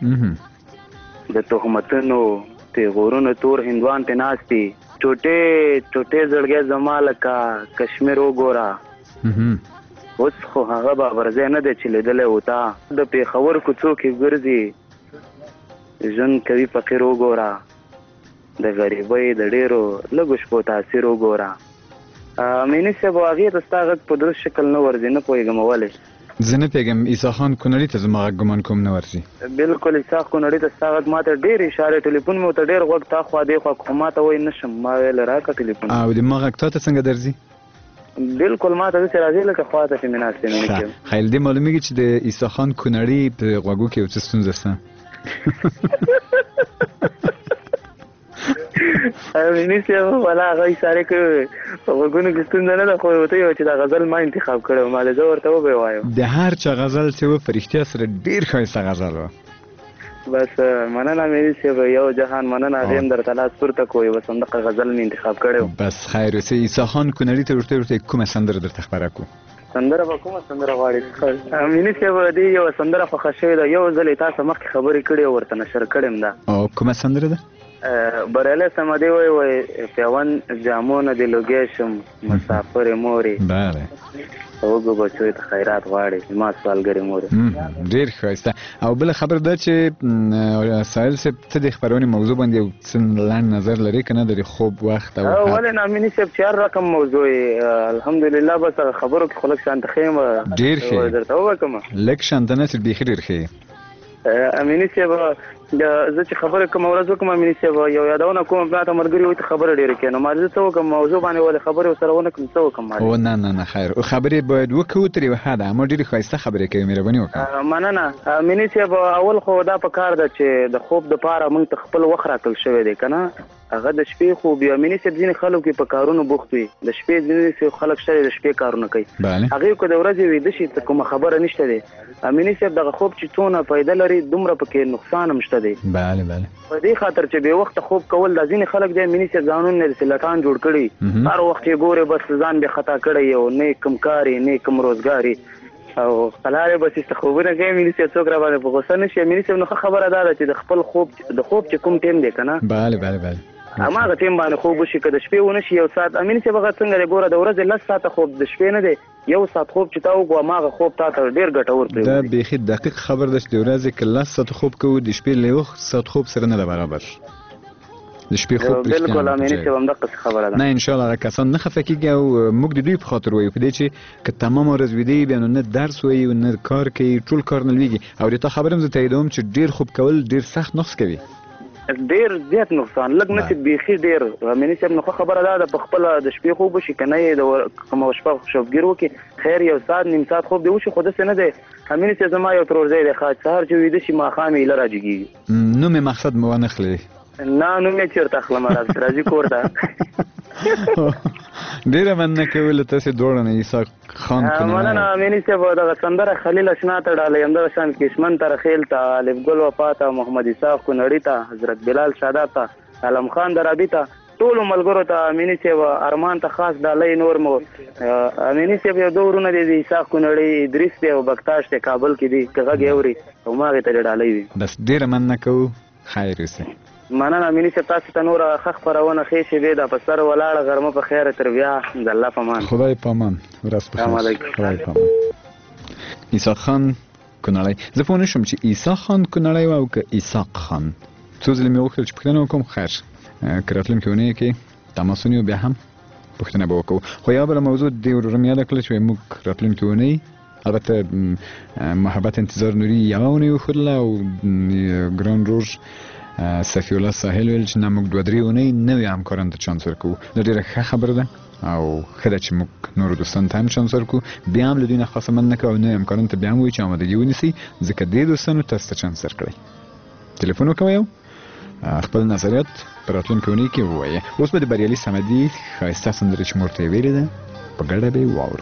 د تهمتونو پیغورونو تور هندوان ته ناست دي، ټوټې ټوټې زړګی زما لکه کشمیر وګوره. اوس خو هغه بابرځی نه دی چې لیدلی و تا، د پېښور کوڅو کې ګرځي ژوند کوي فقیر وګوره. د غریبۍ د ډېرو لږو شپو تاثیر وګوره. مینی صاحب هغې ته ستا غږ په درست شکل نه ورځي، نه پوهېږم ولې. زه نه پوهېږم عیسی خان کونړي ته زما غږ ګمان کوم نه ورځي. بالکل عیسی کونړي ته ستا غږ ما ته ډېر اشارې ټلیفون مې ورته ډېر غوږ تا خوا دې خوا خو ما ته وایي نه شم. ما ویل راکړه ټلیفون. او د ما غږ تا ته څنګه درځي؟ بالکل ما ته داسې راځي لکه خوا ته چې مې ناست یم. خیل دې معلومېږي چې د عیسی خان کونړي په غوږو کې یو څه ستونزه شته. مینی صاحب والا هغه اشاره کوي په غوږونو کې ستونزه نه ده، خو ورته یو چې دا غزل ما انتخاب کړی و، ما زه ورته ووایم د هر چا غزل چې و په رښتیا سره ډېر ښایسته غزل و. بس مننه مینی صاحب، یو جهان مننه. هغې هم درته لاس پورته کوی، بس همدغه غزل مې انتخاب کړی و. بس خیر اوسې. عیسی خان کونړي ته ورته کومه سندره درته خپره کړو؟ سندره به کومه سندره غواړې؟ مینی صاحب دې یوه سندره خوښه شوې ده، یو ځل یې تاسو مخکې خبرې کړې او ورته نشر کړې ده. او کومه سندره ده؟ بریالی صمدي وایي پیوند جامونه د لوګی شم مسافر مورې. بله وګو بچوی ته خیرات غواړي ما سوالګرې مورې. ډېر ښایسته. او بله خبر ده چې سایل صاحب ته د خپرونې موضوع باندې یو څه لنډ نظر لري که نه د خوب وخت؟ ولې نه مینی صاحب چې هر رقم موضوع الحمدلله بس خبرو کې خو لږ شانته ښه یم. ډېر ښه درته وکړم. لږ شانته نه چې بیخي ډېر ښه. امینی صاحب زه چې خبره کوم ورځ وکم امینی صاحب یو یادونه کوم پلاته مرګري وي ته خبره ډیره کینو ما زه څه وکم موضوع باندې ولې خبره سره ونه کوم څه وکم او نه خیر خبرې باید وکړو تر یو حد اما ډیره ښایسته خبرې کوي مهرباني وکړه مننه امینی صاحب اول خو دا په کار ده چې د خوب د پاره موږ ته خپل وخت راکړل شوی دی کنه هغه د شپې خو بیا امینی صاحب ځینې خلک په کارونو بوخت وي د شپې ځینې خلک شته د شپې کارونه کوي هغه کو د ورځې وي د شي کوم خبره نشته دی امینی صاحب دغه خوب چې څونه پیدا لري دومره پکې نقصان هم شته دی بله په دې خاطر چې به وخت خوب کول د ځینې خلک د امینی صاحب ځانونه د سلطان جوړ کړي هر وخت یې ګوره بس ځان به خطا کړي او نه کم کاری نه کم روزګاری او خلاره بس استخوبونه کوي امینی صاحب څوک را باندې په غوسه نشي امینی صاحب نو خبره ده چې د خپل خوب چې کوم ټیم دی کنه بله اما هغه ټیم باندې خوب وشي که د شپې ونه شي یو ساعت امینی صاحب هغه څنګه دی ګوره د ورځې 10 ساعته خوب د شپې نه دی یو ساعت خوب چې تا وګو هغه خوب تا ته ډېر ګټور دی دا بیخي دقیق خبر ده چې د ورځې که 10 ساعت خوب کوو د شپې له 1 ساعت خوب سره نه ده برابر د شپې خوب بالکل امینی صاحب هم دغه خبره ده نه ان شاء الله هغه کسان نه خفه کیږي او موږ د دوی په خاطر وایو په دې چې که تمام ورځ ویدی بیا نو نه درس وایي نه کار کوي ټول کار نه لویږي او دا خبره هم زه تاییدوم چې ډېر خوب کول ډېر سخت نقص کوي ډیر زیات نقصان لګ نه چې بیخي ډیر امینی صاحب نو خبره ده په خپل د شپې خوب شي کنه د کوم شپه شوګیر وکي خیر یو ساعت نیم ساعت خوب دی وشي خود څه نه دی امینی صاحب زما یو تروزه دی خاص سهار چې ویده شي ما خامې لراجږي نو مې مقصد مو نه خلې نه نو مې چیرته خلم راځي کوړه ډیره مننه کوله تاسو دوړ نه عیسی خان کنه مننه امینی صاحب دغه سندره خلیل اشنا ته ډاله یم د شان کشمن تر خیل ته الف ګل وفات محمد اسحاق کو نړی ته حضرت بلال شاداب ته علم خان درابی ته ټول ملګرو ته امینی صاحب ارمان ته خاص ډالۍ نور مو امینی صاحب یو دورونه دي اسحاق کو نړی ادریس ته او بختاش ته کابل کې دي کغه ګوري او ماغه ته ډالۍ وي بس ډیره مننه کو خیر اوسه مننه امینی صاحب تاسو ته نور خخ پرونه خېشې وې د په سر ولاړه غرمه په خیر تر بیا د الله په امان خدای په امان ورځ په خیر خدای په امان عیسی خان کنړی زه پوه نشم چې عیسی خان کنړی او که عیساق خان څو ځله مې وغوښتل چې پوښتنه وکړم خیر که راتلونکې اونۍ کې تماس ونیو بیا هم پوښتنه به وکړو خو یو بله موضوع دې ورور مې یاده کړله چې موږ راتلونکې اونۍ البته محبت انتظار نوري یوه اونۍ وښودله او ګران رور صفی الله ساحل ویل چې نه موږ 2-3 اونۍ نوې همکارانو ته چانس ورکوو دا ډېره ښه خبره ده او ښه ده چې موږ نورو دوستانو ته هم چانس ورکوو بیا هم له دوی نه خاصه مننه کوو او نوې همکارانو ته بیا هم وایو چې آمادګي ونیسئ ځکه دې دوستانو تاسو ته چانس ورکړی تلیفون وکوئ خپل نظریات په راتلونکې اونۍ کې ووایه اوس به د بریالي صمدي ښایسته سندره چې مور ته یې ویلې ده په ګډه به یې واورو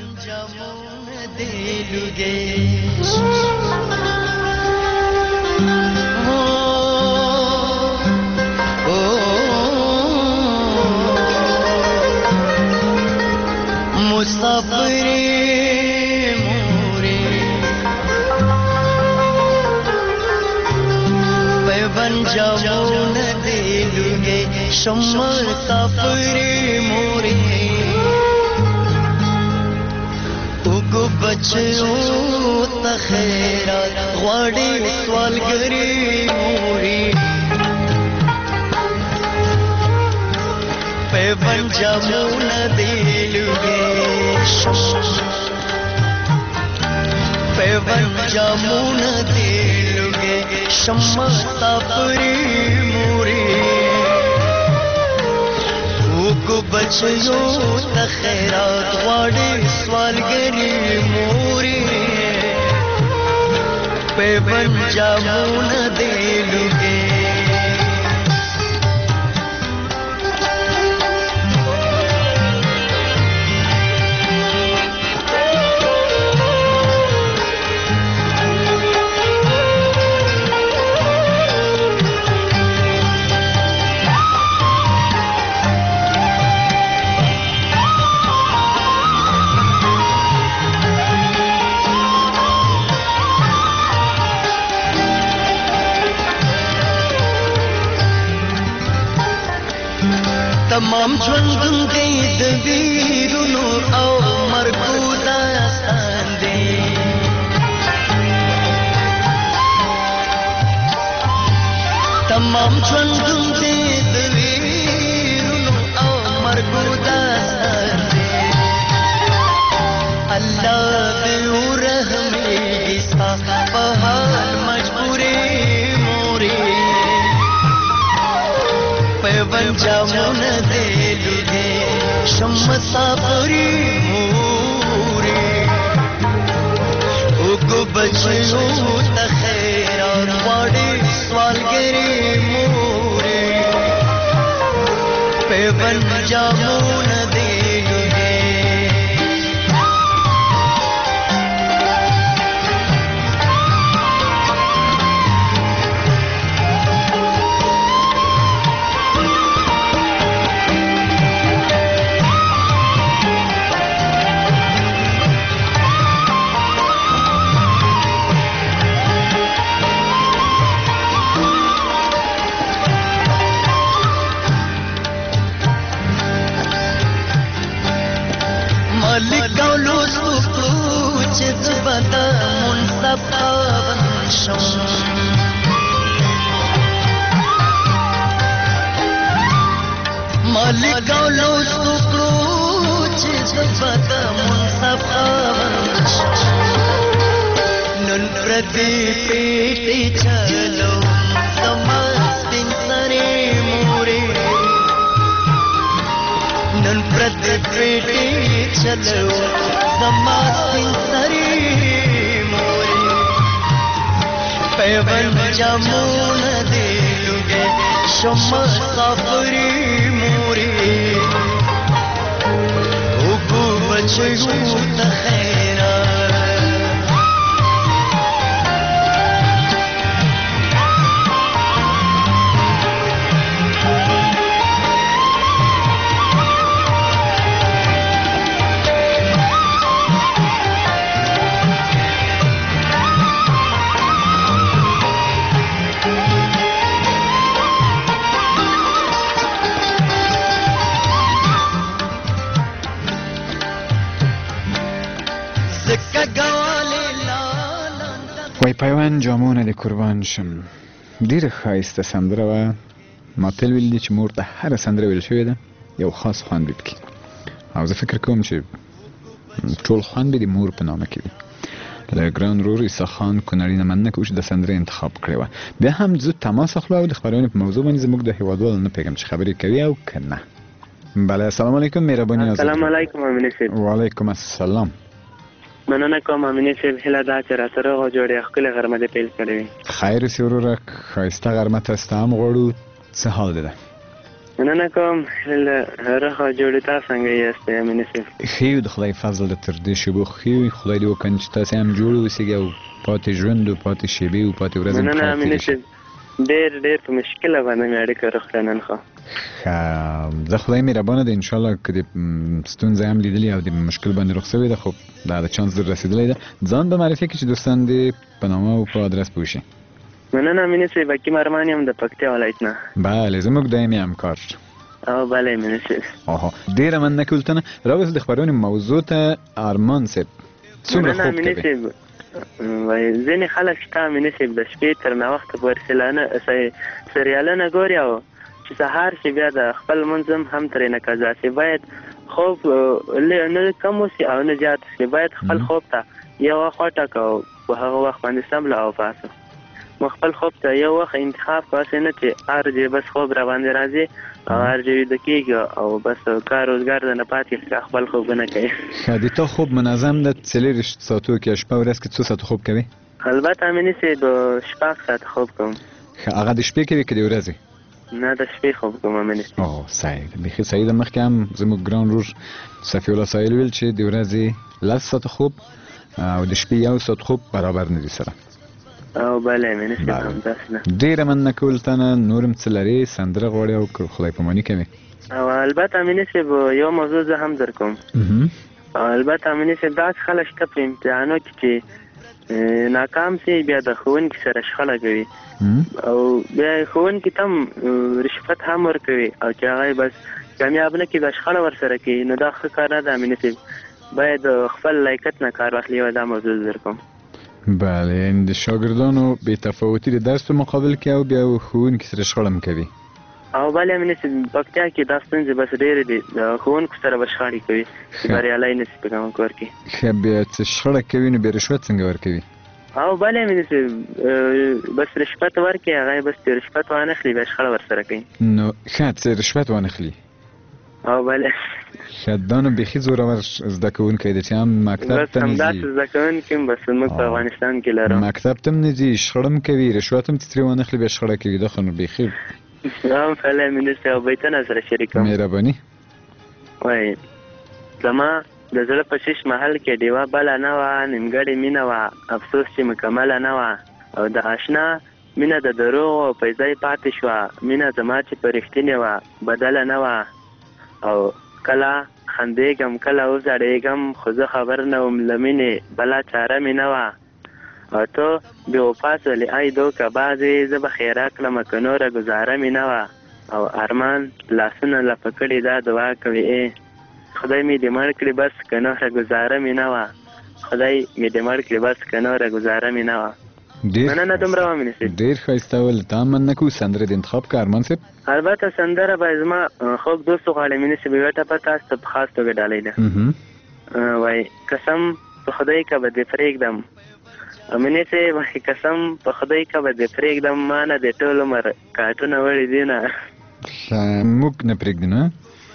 مسافر موری پیون جاون دیلوگے شما مسافر موری اوگو بچو تخیرات غواڑی سوالگری موری پیون جاون دیلوگے پیون جامون دیلوگے شما سافری موری اوگو بچیو تخیرات غواڑی سوالگری موری پیون جامون دیلوگے تمام ژوندون دی د ویرونو او مرګو داستان دی تمام ژوندون دی د ویرونو او مرګو داستان دی الله دې ورحمېږي ستا په حال مجبورې مورې جامونه دې لوګې شم مسافري مورې وګو بچو ته خیرات غواړي سوالګري مورې پیوند جامونه دې لوګې لګولو سوکړو چې زبدا منصف پاون شم لګولو سوکړو چې زبدا منصف پاون شم نن پردي پیټي چلو زما سپین سره مورې نن پردي پیټي چلو زما سپین سری مورې پیوند جامونه دې لوګې شم مسافري مورې وګو بچو ته خیرات وای پیوند جامونه دې قربان شم ډېره ښایسته سندره وه ما تل ویل دي چې مور ته هره سندره ویل شوې ده یو خاص خوند وي پکې او زه فکر کوم چې ټول خوند به د مور په نامه کې وي له ګران ورور عیسی خان کونړي نه مننه کوم چې د سندرې انتخاب کړې وه بیا هم زه تماس اخلو او د خپرونې په موضوع باندې زموږ د هېوادوالو نه پوهېږم چې خبرې کوي او که نه بله السلام علیکم مهرباني السلام علیکم امینه صاحب وعلیکم السلام مننه کوم امینه صاحب هیله ده چې راسره جوړې ښکلې غرمه دې پیل کړې وي خیر اوسې وروره ښایسته غرمه ته ستا هم غواړو څه حال دی ده مننه کوم هغه جوړې تاسو څنګه یاست امینه صاحب ښه یو د خدای فضل د تر دې شیبو ښه وي خدای دې وکړي چې تاسې هم جوړ اوسېږئ او پاتې ژوند او پاتې شیبې او پاتې ورځې مننه امینه صاحب ډېر په مشکله باندې مې اړیکه روغتیا نن خو زه خدای مهربانه ده انشاءالله که د ستونزه هم لیدلې او د مشکل باندې رخ شوې ده خو دا د چانس در رسېدلی ده ځان به معرفي کړي چې دوستان دې په نامه او په ادرس پوه شي مننه امینه صاحب حکیم ارمان یم د پکتیا ولایت نه بله زموږ دایمي همکار او بله امینه صاحب ډېره مننه کولتنه راوس د خپرونې موضوع ته ارمان صاحب څومره خوب کوي ځینې خلک شته امینه صاحب د شپې تر ناوخته پورې سریالونه ګوري او چې سهار شي بیا د خپل لمونځ هم ترې نه قضا شي باید خوب نه کم وسي او نه زیات شي باید خپل خوب ته یو وخت وټاکو او په هغه وخت باندې سمله او پاسو مو خپل خوب ته یو وخت انتخاب کواسې نه چې هر ځای بس خوب را باندې راځي او هر ځای ویده کېږي او بس کار روزګار د نه پاتې خپل خوبونه کوي د تا خوب منظم ده 40 ساعتو کې شپه ورځ کې 2 ساعته خوب کوي البته امینه صاحب 6 ساعته خوب کوم هغه د شپې کوي که د ورځې نه د شپې خوب کوم امینه صاحب صحیح ده بیخي صحیح ده مخکې هم زموږ ګران ورور صفي الله سایل ویل چې د ورځې 10 ساعته خوب او د شپې 1 ساعت خوب برابر نه دي سره او بله امینه صاحب همداسې ده ډېره مننه کولتنه نور هم څه لرې سندره غواړې او که خدای پاماني کوي او البته امینه صاحب یو موضوع زه هم در کوم البته امینه صاحب داسې خلک شته په امتحانو کې چې ناکام سي بیا د ښوونکي سره شخړه کوي او بیا ښوونکي ته هم رشوت هم ورکوي او چې هغه بس کامیاب نه کړي بیا شخړه ورسره کوي نو دا ښه کار نه ده امینه صاحب باید خپل لایقت نه کار واخلي او دا موضوع در کوم بله یعنی د شاګردانو بې تفاوتي د درس په مقابل کې او بیا ښوونکي سره شخړه هم کوي او بله امینه صاحب پکتیا کې دا ستونزې بس ډېرې دي د ښوونکو سره به شخړې کوي چې بریالی نه شي په کوم کار کې ښه بیا چې شخړه کوي نو بیا رشوت څنګه ورکوي او بله مینې صاحب بس رشوت ورکړي هغه بس رشوت وانخلي بیا شخړه ورسره کوي. نو ښه رشوت وانخلي او بله دا نو بیخي زورور زده کوونکی دی چې هم مکتب ته نه ځي. بس همداسې زده کوونکي هم بس موږ په افغانستان کې لرو. مکتب ته هم نه ځي، شخړه هم کوي، رشوت هم ترې وانخلي بیا شخړه کوي. دا خو نو بیخي هم بله مینې صاحب بیتونه سره شریکوم. مهرباني وایي زما د زړه په شیش محل کې ډیوه بله نه وه، نیمګړې مینه وه افسوس چې مکمله نه وه، او د اشنا مینه د دروغ او پیسې پاتې شوه، مینه زما چې په رښتینې وه بدله نه وه، او کله خندېږم کله وزړېږم خو زه خبر نه وم له مینې بله چاره مې نه وه، او ته بې وفا سولې ای دوکه بازې زه به خیره کړمه که نوره ګزاره مې نه وه، او ارمان لاسونه لپه کړي دا دعا کوي خدای مې دې مړ کړي بس که نوره ګزاره مې نه وه، خدای مې دې مړ کړي بس که نوره ګزاره مې نه وه. مننه دومره ومنې صاحب. ډېر ښایسته ول. تا من نه کوو سندره دې انتخاب که ارمان صاحب؟ البته سندره به زما خوږ دوست غواړي مینې صاحب یوه ټپه تاسو ته په خاص توګه ډالۍ ده. وایي قسم په خدای که به دې پرېږدم، مینې صاحب وایي قسم په خدای که به دې پرېږدم، ما نه دې ټول عمر کاټونه وړي دي نه. موږ نه پرېږدي نه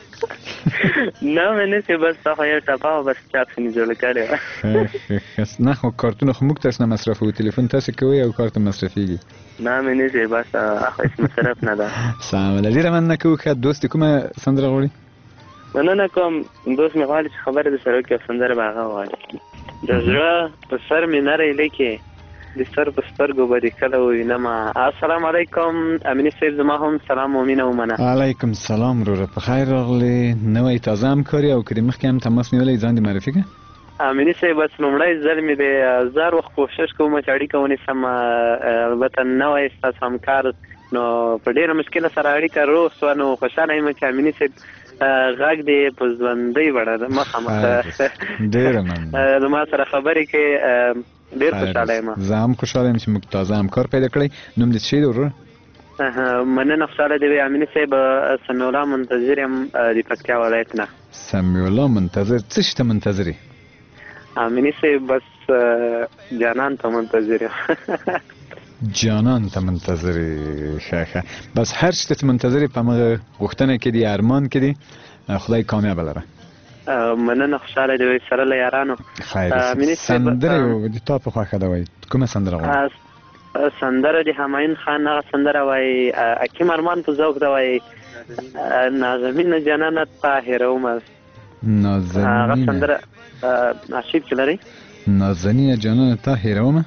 نه مینې صاحب بس تا خو یو ټپه وه بس چاپ شنې جوړه کړې وه. نه خو کارتونه خو موږ تاسو نه مصرفوو، تلیفون تاسو کوئ او کارت مصرفېږي. نه مینې صاحب بس خو هېڅ مصرف نه ده. سمه ډېره مننه کوو. ښه دوست دې کومه سندره غواړي؟ مننه کوم. دوست مې غواړي چې خبرې د سره وکړي او سندره به هغه وغواړي. د زړه په سر مې نری لیکې د سر په سترګو به دې کله ووینمه. السلام علیکم امیني صاحب، زما هم سلام و مینه ومنه. علیکم سلام وروره، په خیر راغلې. نوی تازه همکاري او که د مخکې هم تماس نیولی ځان دې معرفي کړه. امیني صاحب بس لومړی ځل مې د زار وخت کوشش کوم چې اړیکه ونیسم، البته نوی ستاسو همکار نو په ډېره مشکله سره اړیکه روغ شوه، نو خوشحاله یم چې امیني صاحب غږ دې په ژوندۍ بڼه مخامخ ډېره مننه زما سره خبرې کوې، ډېر خوشحاله یم. زه هم خوشحاله یم چې موږ تازه همکار پیدا کړی. نوم دې څه شی دی وروره؟ مننه خوشحاله دې وي امیني صاحب. سمیع الله منتظر یم د پکتیا ولایت نه. سمیع الله منتظر څه شي ته منتظر یې؟ امیني صاحب بس جانان ته منتظر یم. جانان ته منتظر یې؟ ښه ښه بس هر شي ته منتظر یې، په همغه غوښتنه کې دي، ارمان کې دي. خدای کامیابه لره. مننه خوشحاله دې وي سره له یارانو. خیر سندره د تا په خوښه ده وایي کومه سندره غواړې؟ سندره د همایون خان هغه سندره وایي حکیم ارمان په ذوق ده وایي نازنینه جانانه طاهرومه. نازنینه هغه سندره ناشید کې لري نازنینه جانانه طاهرومه.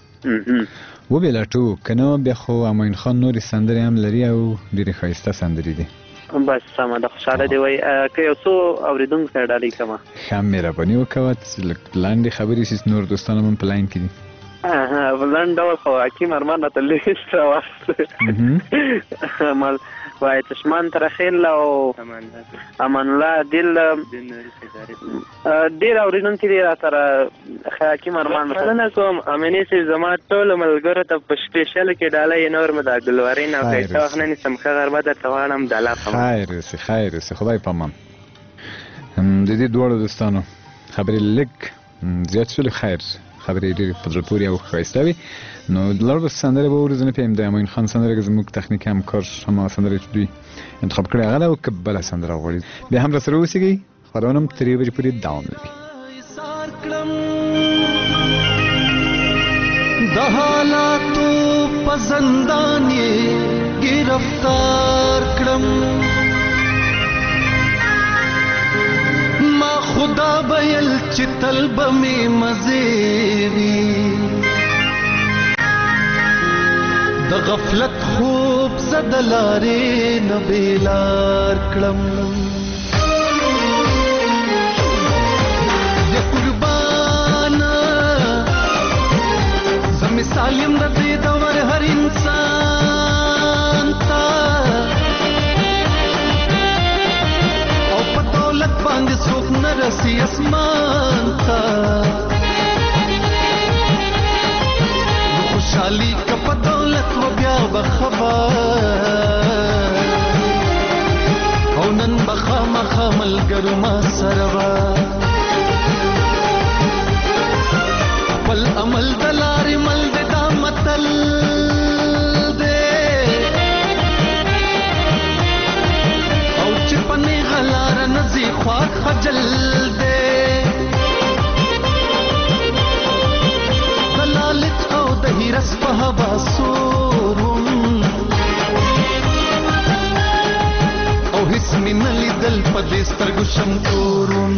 وبېلټو که نه بیا خو همایون خان نورې سندرې هم لري او ډېرې ښایسته سندرې دي. بس سمه ده خوشحاله دې وایي. که یو څو اورېدونکو سره ډالۍ کړمه. ښه مهرباني وکړه چې لږ لنډې خبرې شي، نور دوستان هم په لاین کې دي. په لنډ ډول خو حکیم ارمان راته لیست راواخیست وایي چشمان ترخیل او امان الله دل ډېر اورېدونکي دي را سره حکیم ارمان. مننه کوم امیني صاحب، زما ټولو ملګرو ته په سپېشل کې ډالۍ نور مې د ګلورین او که څه وخت نه نیسم ښه غرمه درته غواړم. د الله په امان. خیر اوسې خیر اوسې خدای په امان. د دې دواړو دوستانو خبرې لږ زیات شولې، خیر خبرې ډېرې په زړه پورې او ښایسته وي. نو لږ به سندره به وورو، زه نه پوهېږم د همایون خان سندره که زموږ تخنیکي همکار هماغه سندره چې دوی انتخاب کړې هغه ده او که بله سندره غواړي بیا هم راسره اوسېږئ. خپرونه هم تر 3 بجې پورې دوام لري. د حالاتو په زندان یې گرفتار کړم، ما خدا بیل چې تل به مې مزې وي، د غفلت خوب زده لارې نه بیلار کړم. د قربان زه مثال یم د دې دور هر انسان ته، او په دولت باندې څوک نه رسي اسمان ته. خوشحالي که په دولت و بیا به خبر، او نن به خامخا ملګرو ما سره به خپل عمل د لارې بشم کورون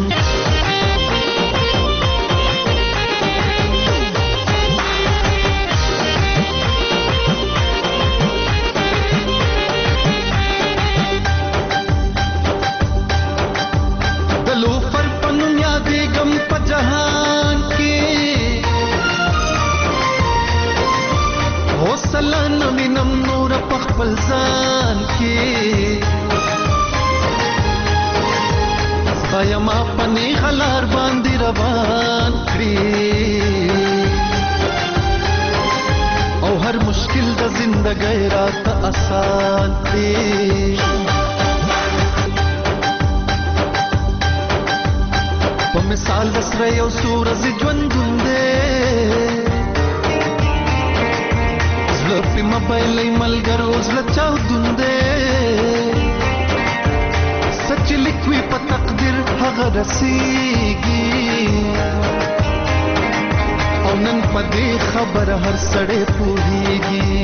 دلوفر پنون یادېږم په جهان کې حوصله نه وینم نوره په خپل ځان کې ستا یما په نیغه لار باندې روان کړي او هر مشکل د زندګۍ راته آسان دی په مثال د سره یو سورج ژوندون دی زړه پرې مبایلې ملګرو زړه چاودون دی سچ لیکوي په تقدیر هغه رسیږي او نن په دې خبره هر سړی پوهیږي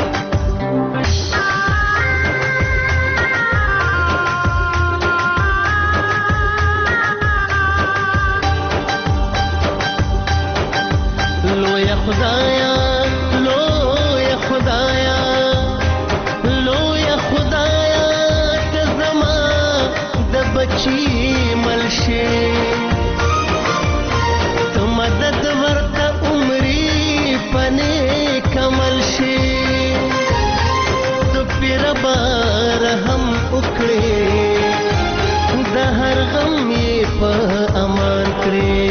لویا خدایا لویا خدایا لویا خدایا که زما د بچی ملشه ته مدد ورته عمرې پنې کمل شي ته پیر بار هم وکړې د هر غم یې په امان کړې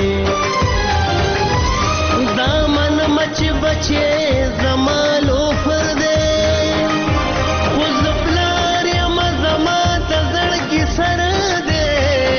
دامن مچ بچې زمالو پر دې خو زپلار یم زما ته زړګي سر دې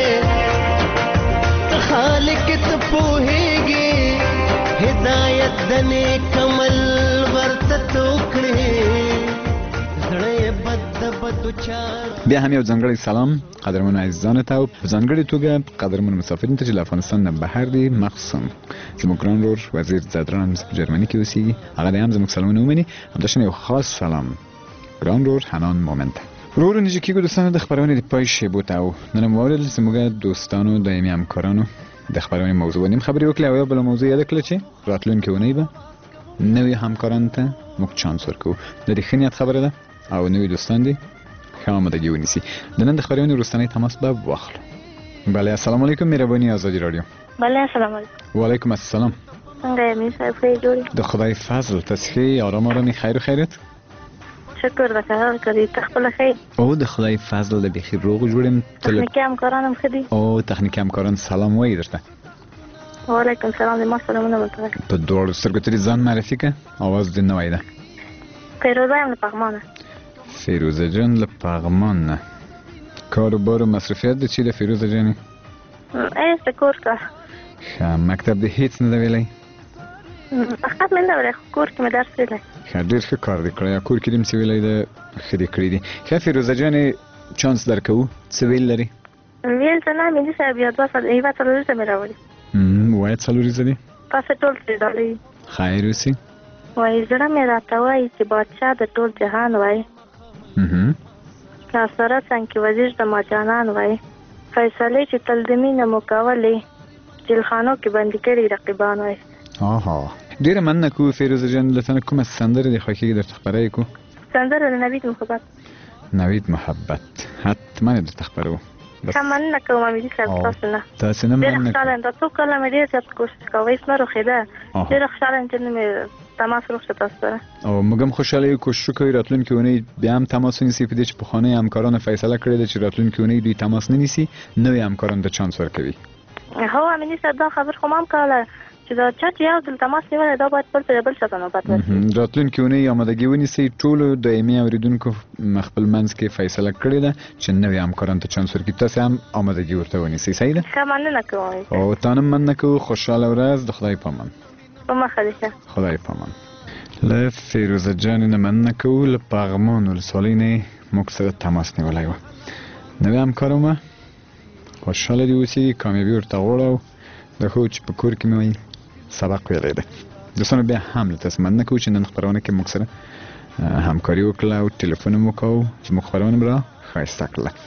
ته خالق ته پوهېږي هدایت د نیک عمل ورته وکړې زړه یې بد بدو چار بیا هم یو ځانګړی سلام قدرمنو عزیزانو ته او په ځانګړې توګه قدرمنو مسافرینو ته چې له افغانستان نه بهر دي مخصوصا زموږ ګران ورور وزیر زادران په جرمني کې اوسېږي هغه دی هم زموږ سلامونه ومني همداشان یو خاص سلام ګران ورور حنان مومن ته ورورو نږدې کېږو دوستانو د خپرونې د پای شیبو ته او نن مو واورېدل زموږ دوستانو دایمي همکارانو د خپرونې موضوع باندې خبرې وکړې او یو بله موضوع یاده کړله چې راتلونکې اونۍ به نوي همکارانو ته موږ چانس ورکوو د دې ښه نیت خبره ده او نوي دوستان دي ښه آمادګي ونیسي د نن د خپرونې وروستنی تماس به واخلو بله السلام علیکم مهرباني ازادي راډیو بله السلام علیکم وعلیکم السلام څنګه یې امیر صاحب ښه جوړ د خدای فضل تاسې ښه آرام آرامي خیر و خیریت شکر د خیر کړي ته خپله ښه او د خدای فضل د بیخي روغ جوړ یم تخنیکي همکاران هم ښه دي او تخنیکي همکاران سلام وایي درته وعلیکم السلام د ما سلامونه ورته په دواړو سترګو ته دې ځان معرفي کړه اواز دې نوی ده فیروزه یم له پغمانه فیروزه جان له پغمان نه کار و بار و مصرفیت د چی ده فیروزه جانی؟ ایست کور کار ښه مکتب دې هیڅ نه ده ویلی؟ مکتب مې نه ویلی خو کور کې مې درس ویلی ښه ډېر ښه کار دې کړی کور کې دې هم څه ویلی ده ښه دې کړي دي ښه فیروزه جانې چانس درکوو څه ویل لري؟ ویل څه نه ملي صاحب یو یوه څلوریزه مې راوړي وایه څلوریزه دي؟ تاسې ټول ترې ډالۍ خیر اوسي وایي زړه مې راته وایي چې بادشاه د ټول جهان وایي ناصره څنګ کې وزیر د ماجانان وایي فیصلې چې تل د مینه مو کولې جیلخانو کې بندي کړي رقیبان وایي ډېره مننه کوو فیروزه جان له تنه کومه سندره دې خوښېږي درته خپره یې کړو سندره د نوید محبت نوید محبت حتما یې درته خپروو ښه مننه کوم امیدي صاحب تاسو نه تاسې نه ډېره خوشحاله یم دا څو کاله مې ډېر زیات کوشش کوه هېڅ نه روښېده ډېره خوشحاله یم چې نن مې تماس روغ شه تاسو سره او موږ هم خوشحاله یو کوشش کوي راتلونکې اونۍ بیا هم تماس ونیسي په دې چې پخوانۍ همکارانو فیصله کړې ده چې راتلونکې اونۍ دوی تماس نه نیسي نوي همکارانو ته چانس ورکوي هو امیدي صاحب دا خبر خو ما هم کوله چې دا چا چې یو ځل تماس نیولی دا باید بل ته بل چا ته نوبت ورسي راتلونکې اونۍ آمادګي ونیسئ ټولو دایمي اورېدونکو خپل منځ کې فیصله کړې ده چې نوي همکارانو ته چانس ورکړي تاسې هم آمادګي ورته ونیسئ صحیح ده ښه مننه کوم او تا هم مننه کوو خوشحاله ورځ د خدای په امان په مخه دې ښه خدای په امان له فیروزه جانې نه مننه کوو له پغمان ولسوالۍ نه یې موږ سره تماس نیولی وه نوي همکار ومه خوشحاله دې اوسي کامیابي ورته غواړو د ښو چې په کور کې مې وایي سبق ویلی دی دوستانو بیا هم له تاسو مننه کوو چې نن خپرونه کې موږ سره همکاري وکړله او ټلیفون هم وکړو چې موږ خپرونه به را ښایسته کړله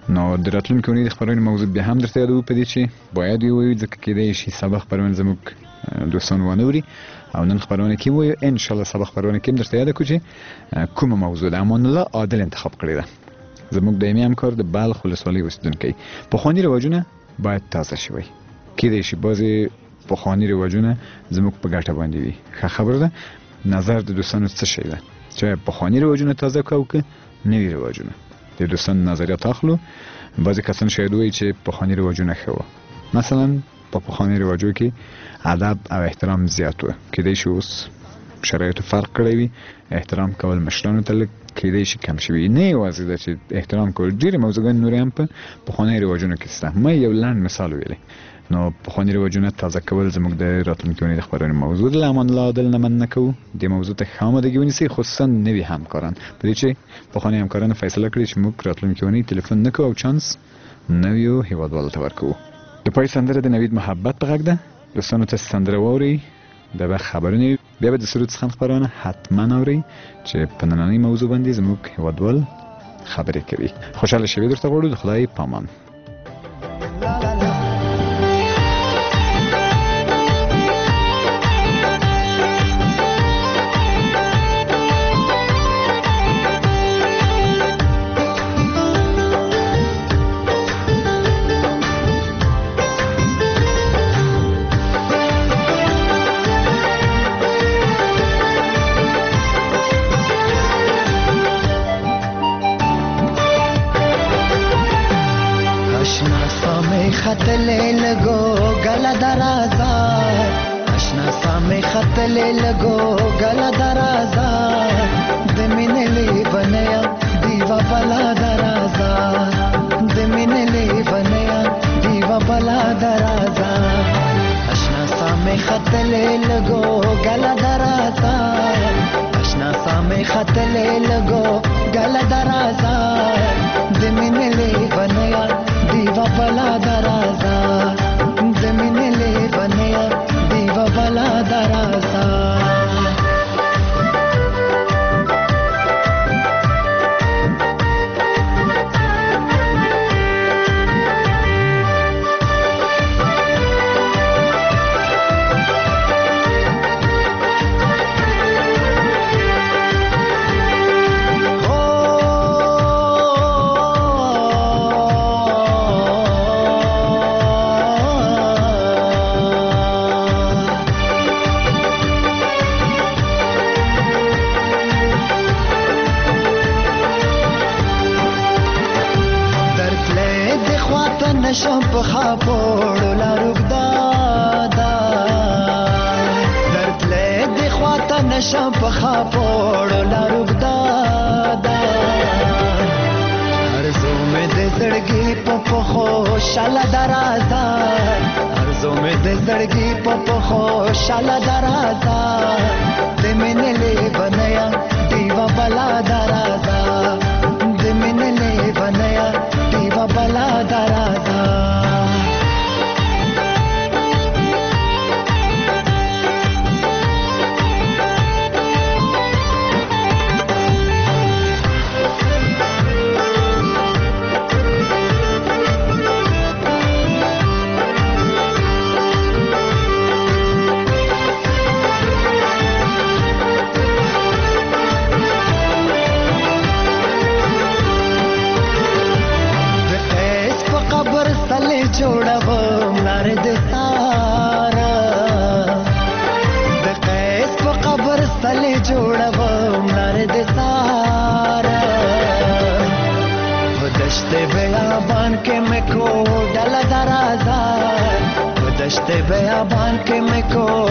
نو د راتلونکي اونۍ د خبرونې موضوع بیا هم درته یادوو په دې چې باید ووایو ځکه کېدای شي سبا خبرونه زموږ دوستان وانه وري او نن خبرونه کې وایو ان شاء الله سبا خبرونه کې درته یاد کړو چې کومه موضوع ده. امان الله عادل انتخاب کړی ده زموږ دایمي همکار د بلخ ولسوالۍ اوسیدونکی. پخواني رواجونه باید تازه شي وي. کېدای شي بعضې پخواني رواجونه زموږ په ګټه باندې وي. ښه خبره ده. نظر د دوستانو څه شی ده چې پخواني رواجونه تازه کوو که نوي رواجونه؟ د دوستانو نظریات اخلو. بعضې کسان شاید وایي چې پخواني رواجونه ښه وه. مثلا په پخواني رواجو کې ادب او احترام زیات و. کېدای شي اوس شرایطو فرق کړی وي. احترام کول مشرانو ته لږ کېدای شي کم شوي. نه یوازې ده چې احترام کول، ډېرې موضوعګانې نورې هم په پخوانیو رواجونو کې شته. ما یو لنډ مثال ویلی. نو پخواني رواجونه تازه کول زموږ د راتلونکي اونۍ د خبرونې موضوع ده. له امان الله عادل نه مننه کوو دې موضوع ته ښه آمادګي ونیسئ، خصوصا نوي همکاران. په دې چې پخواني همکارانو فیصله کړې چې موږ راتلونکي اونۍ تلیفون نه کوو او چانس نویو هیوادوالو ته ورکوو. د پای سندره د نوید محبت په غږ ده. دوستانو ته سندره واورئ، بیا به خبرونه بیا به د سرود څخه خبرونه حتما اورئ چې په نننۍ موضوع باندې زموږ هیوادوال خبرې کوي. خوشحاله شوي درته غواړو. د خدای پامان. خطلې لګو ګل درازا، آشنا سامې خطلې لګو ګل درازا، د مینې لیونیا دیوا بلا درازا، د مینې لیونیا دیوا بلا درازا، آشنا سامې خطلې لګو ګل درازا، آشنا سامې خطلې لګو ګل درازا، د مینې لیونیا دیوا بلا درازا، زمین لیونیا دیوا بلا درازا. نشم په خاپوړو لارو دادا، درتلې د خواته نشم په خاپوړو لارو دادا، ارزو مې د زړګي په خوشاله درازا، ارزو مې د زړګي په خوشاله درازا، د مینې لیونیا دیوا بلا درازا، د مینې لیونیا دیوا بلا درازا. جوړوم لار د سارا، د قیس په قبر سلې جوړوم لار د سارا، په دشت بیابان کې مې کو ډل درازا، په دشت بیابان کې مې کو